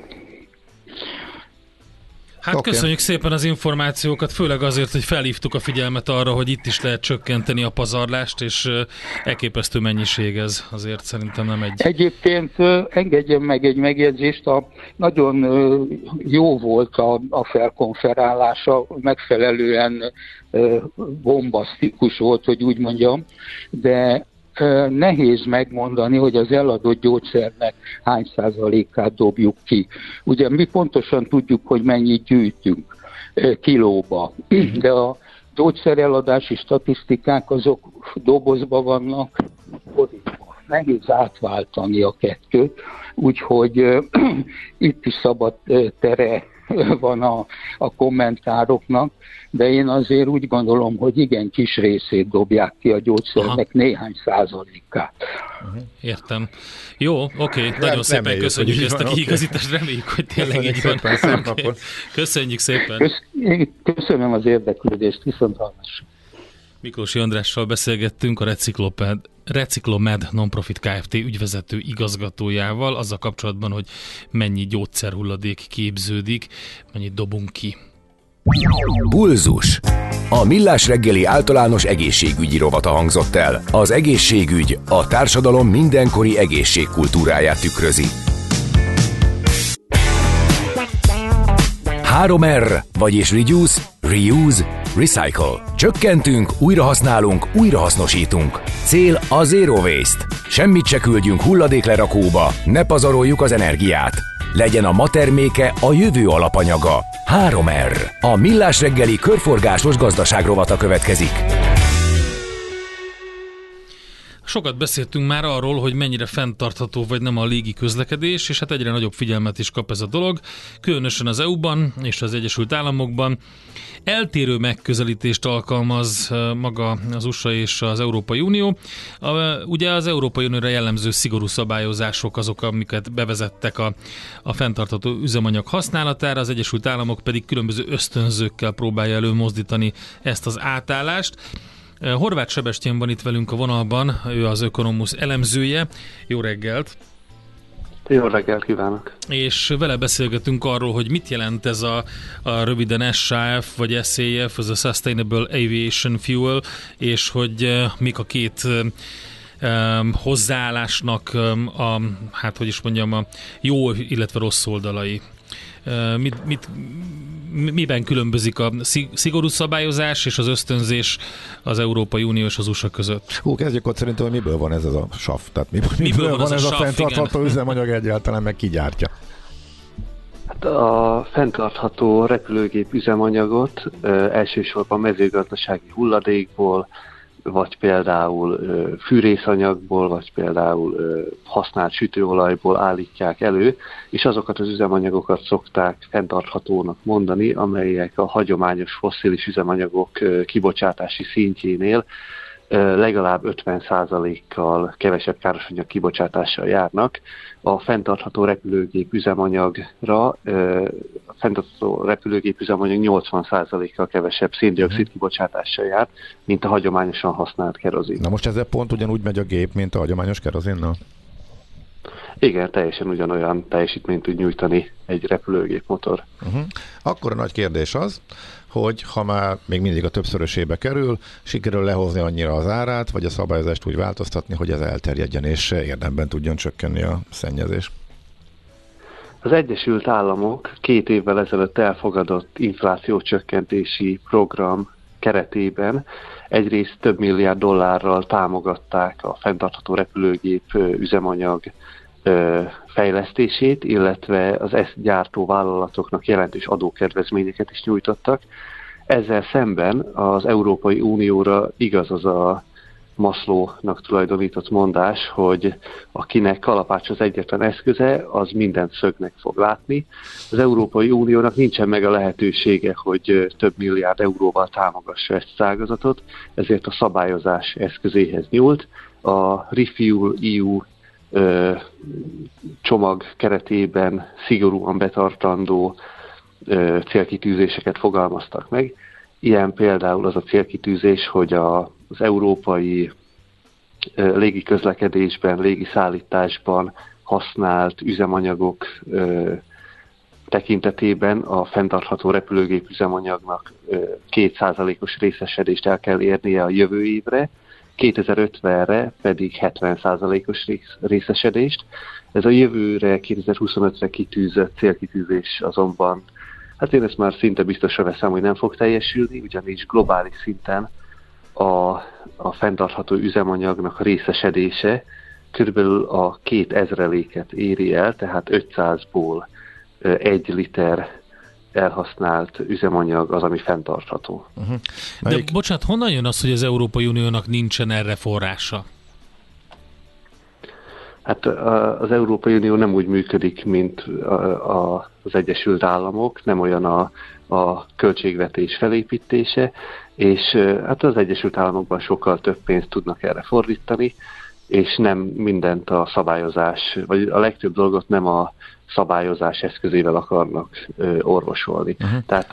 Hát köszönjük szépen az információkat, főleg azért, hogy felhívtuk a figyelmet arra, hogy itt is lehet csökkenteni a pazarlást, és elképesztő mennyiség ez, azért szerintem nem egy... Egyébként engedjen meg egy megjegyzést, nagyon jó volt a felkonferálása, megfelelően bombasztikus volt, hogy úgy mondjam, de nehéz megmondani, hogy az eladott gyógyszernek hány százalékát dobjuk ki. Ugye mi pontosan tudjuk, hogy mennyit gyűjtünk kilóba, de a gyógyszereladási statisztikák azok dobozban vannak, nehéz átváltani a kettőt, úgyhogy itt is szabad tere van a kommentároknak, de én azért úgy gondolom, hogy igen kis részét dobják ki a gyógyszernek, néhány százalékát. Értem. Jó, oké, nagyon szépen köszönjük ezt a kiigazítást, reméljük, hogy tényleg így van. Okay. Köszönjük szépen. Köszönöm az érdeklődést, viszonthallásra. Miklósi Andrással beszélgettünk, a Reciclomed Nonprofit Kft. Ügyvezető igazgatójával, azzal kapcsolatban, hogy mennyi gyógyszerhulladék képződik, mennyit dobunk ki. Pulzus. A Millás reggeli általános egészségügyi rovata hangzott el. Az egészségügy a társadalom mindenkori egészségkultúráját tükrözi. 3R, vagyis Reduce, Reuse, Recycle. Csökkentünk, újrahasználunk, újrahasznosítunk. Cél a Zero Waste. Semmit se küldjünk hulladéklerakóba, ne pazaroljuk az energiát. Legyen a ma terméke a jövő alapanyaga. 3R. A Millás reggeli körforgásos gazdaságrovata következik. Sokat beszéltünk már arról, hogy mennyire fenntartható vagy nem a légi közlekedés, és hát egyre nagyobb figyelmet is kap ez a dolog, különösen az EU-ban és az Egyesült Államokban. Eltérő megközelítést alkalmaz maga az USA és az Európai Unió. Ugye az Európai Unióra jellemző szigorú szabályozások azok, amiket bevezettek a fenntartható üzemanyag használatára, az Egyesült Államok pedig különböző ösztönzőkkel próbálja előmozdítani ezt az átállást. Horváth Sebestyén van itt velünk a vonalban, ő az Ökonomusz elemzője. Jó reggelt! Jó reggelt kívánok! És vele beszélgetünk arról, hogy mit jelent ez a röviden SAF vagy SAF, ez a Sustainable Aviation Fuel, és hogy mik a két hozzáállásnak a jó, illetve rossz oldalai. Miben különbözik a szigorú szabályozás és az ösztönzés az Európai Unió és az USA között? Kezdjük ott szerintem, hogy miből van ez a SAF? Tehát miből van ez a fenntartható üzemanyag egyáltalán, meg ki gyártja? Hát a fenntartható repülőgép üzemanyagot elsősorban mezőgazdasági hulladékból, vagy például fűrészanyagból, vagy például használt sütőolajból állítják elő, és azokat az üzemanyagokat szokták fenntarthatónak mondani, amelyek a hagyományos fosszilis üzemanyagok kibocsátási szintjénél legalább 50%-kal kevesebb károsanyag kibocsátással járnak. A fenntartható repülőgép üzemanyagra a fenntartható repülőgép üzemanyag 80%-kal kevesebb széndioxid kibocsátással jár, mint a hagyományosan használt kerozin. Na most ezzel pont ugyanúgy megy a gép, mint a hagyományos kerozinnal? Igen, teljesen ugyanolyan teljesítményt tud nyújtani egy repülőgép motor. Akkor a nagy kérdés az, hogy ha már még mindig a többszörösébe kerül, sikerül lehozni annyira az árát, vagy a szabályozást úgy változtatni, hogy ez elterjedjen, és érdemben tudjon csökkenni a szennyezés. Az Egyesült Államok 2 évvel ezelőtt elfogadott inflációcsökkentési program keretében egyrészt több milliárd dollárral támogatták a fenntartható repülőgép üzemanyag fejlesztését, illetve az ezt gyártó vállalatoknak jelentős adókedvezményeket is nyújtottak. Ezzel szemben az Európai Unióra igaz az a Maslownak tulajdonított mondás, hogy akinek kalapács az egyetlen eszköze, az mindent szögnek fog látni. Az Európai Uniónak nincsen meg a lehetősége, hogy több milliárd euróval támogassa ezt az ágazatot, ezért a szabályozás eszközéhez nyúlt. A Refuel EU csomag keretében szigorúan betartandó célkitűzéseket fogalmaztak meg. Ilyen például az a célkitűzés, hogy az európai légiközlekedésben, légiszállításban használt üzemanyagok tekintetében a fenntartható repülőgép üzemanyagnak 2%-os részesedést el kell érnie a jövő évre, 2050-re pedig 70%-os részesedést. Ez a jövőre, 2025-re kitűzött célkitűzés azonban, hát én ezt már szinte biztosra veszem, hogy nem fog teljesülni, ugyanis globális szinten a fenntartható üzemanyagnak a részesedése körülbelül a 2000-et éri el, tehát 500-ból 1 liter elhasznált üzemanyag az, ami fenntartható. De bocsánat, honnan jön az, hogy az Európai Uniónak nincsen erre forrása? Hát az Európai Unió nem úgy működik, mint az Egyesült Államok, nem olyan a költségvetés felépítése, és hát az Egyesült Államokban sokkal több pénzt tudnak erre fordítani, és nem mindent a szabályozás, vagy a legtöbb dolgot nem a szabályozás eszközével akarnak orvosolni. Tehát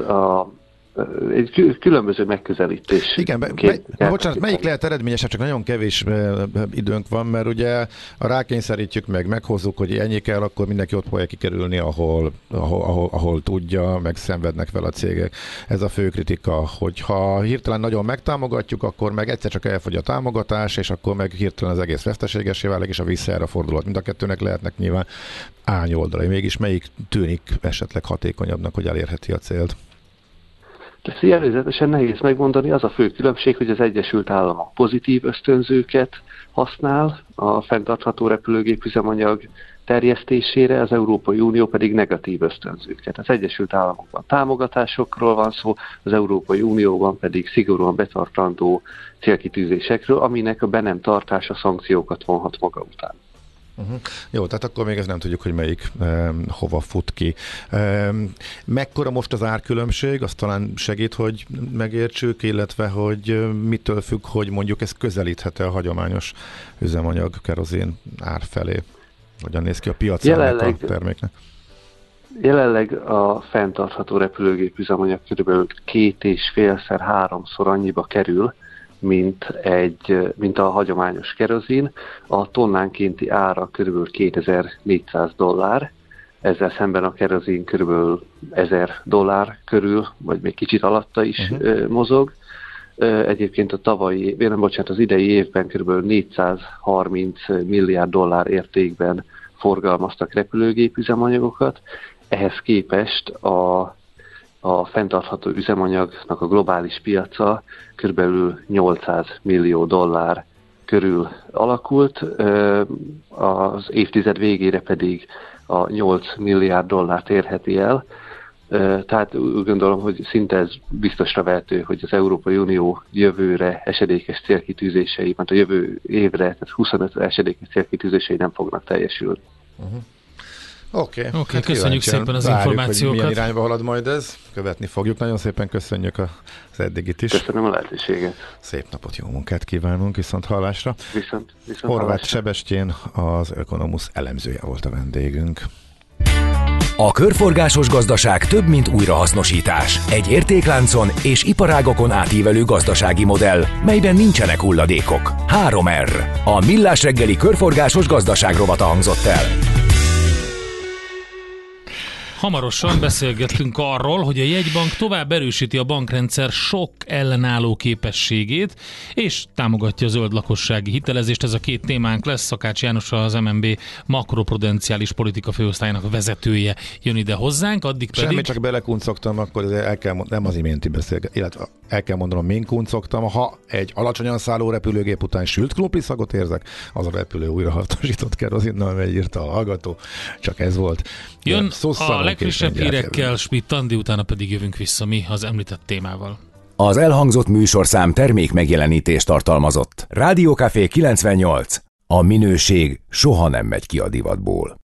egy különböző megközelítés. Igen, bocsánat, melyik lehet eredményesebb, csak nagyon kevés időnk van, mert ugye rákényszerítjük meghozzuk, hogy ennyi kell, akkor mindenki ott fogja kikerülni, ahol tudja, meg szenvednek vele a cégek. Ez a fő kritika, hogyha hirtelen nagyon megtámogatjuk, akkor meg egyszer csak elfogy a támogatás, és akkor meg hirtelen az egész veszteségesé válik, és a visszajára fordulat. Mind a kettőnek lehetnek nyilván árnyoldalai. Mégis melyik tűnik esetleg hatékonyabbnak, hogy elérheti a célt? Ezt jellegzetesen nehéz megmondani, az a fő különbség, hogy az Egyesült Államok pozitív ösztönzőket használ a fenntartható repülőgép üzemanyag terjesztésére, az Európai Unió pedig negatív ösztönzőket. Az Egyesült Államokban támogatásokról van szó, az Európai Unióban pedig szigorúan betartandó célkitűzésekről, aminek a be nem tartása szankciókat vonhat maga után. Jó, tehát akkor még ezt nem tudjuk, hogy melyik hova fut ki. Mekkora most az árkülönbség? Azt talán segít, hogy megértsük, illetve hogy mitől függ, hogy mondjuk ez közelíthet-e a hagyományos üzemanyag, kerozin ár felé? Hogyan néz ki a piacának a terméknek? Jelenleg a fenntartható repülőgép üzemanyag kb. 2,5-3-szor annyiba kerül, mint a hagyományos kerozin. A tonnánkénti ára kb. $2400, ezzel szemben a kerozin kb. $1000 körül, vagy még kicsit alatta is mozog. Egyébként az idei évben kb. $430 milliárd értékben forgalmaztak repülőgép üzemanyagokat. Ehhez képest a fenntartható üzemanyagnak a globális piaca kb. $800 millió körül alakult, az évtized végére pedig a $8 milliárd érheti el. Tehát úgy gondolom, hogy szinte ez biztosra vehető, hogy az Európai Unió jövőre esedékes célkitűzései, mert a jövő évre, tehát 25 esedékes célkitűzései nem fognak teljesülni. Oké, köszönjük szépen az információkat. Hogy milyen irányba halad majd ez, követni fogjuk. Nagyon szépen köszönjük az eddigit is. Köszönöm a lehetőséget. Szép napot, jó munkát kívánunk, viszont hallásra. Viszont Horváth hallásra. Sebestyén, az Ökonomusz elemzője volt a vendégünk. A körforgásos gazdaság több, mint újrahasznosítás. Egy értékláncon és iparágokon átívelő gazdasági modell, melyben nincsenek hulladékok. 3R. A Millás reggeli körforgásos gazdaság rovata hangzott el. Hamarosan beszélgettünk arról, hogy a jegybank tovább erősíti a bankrendszer sok ellenálló képességét, és támogatja a zöld lakossági hitelezést. Ez a két témánk lesz. Szakács János, az MNB makroprudenciális politika főosztályának vezetője jön ide hozzánk, addig pedig... Semmi, csak belekuncogtam, akkor nem az iménti beszélgetés, illetve el kell mondanom, min kuncogtam, ha egy alacsonyan szálló repülőgép után sült krumplisagot érzek, az a repülő újrahasznosított kerozinnal megy, írta a hallgató, csak ez volt. Jön a legfrissebb hírekkel, Schmidt Andi, utána pedig jövünk vissza mi az említett témával. Az elhangzott műsorszám termék megjelenítést tartalmazott. Rádió Café 98. A minőség soha nem megy ki a divatból.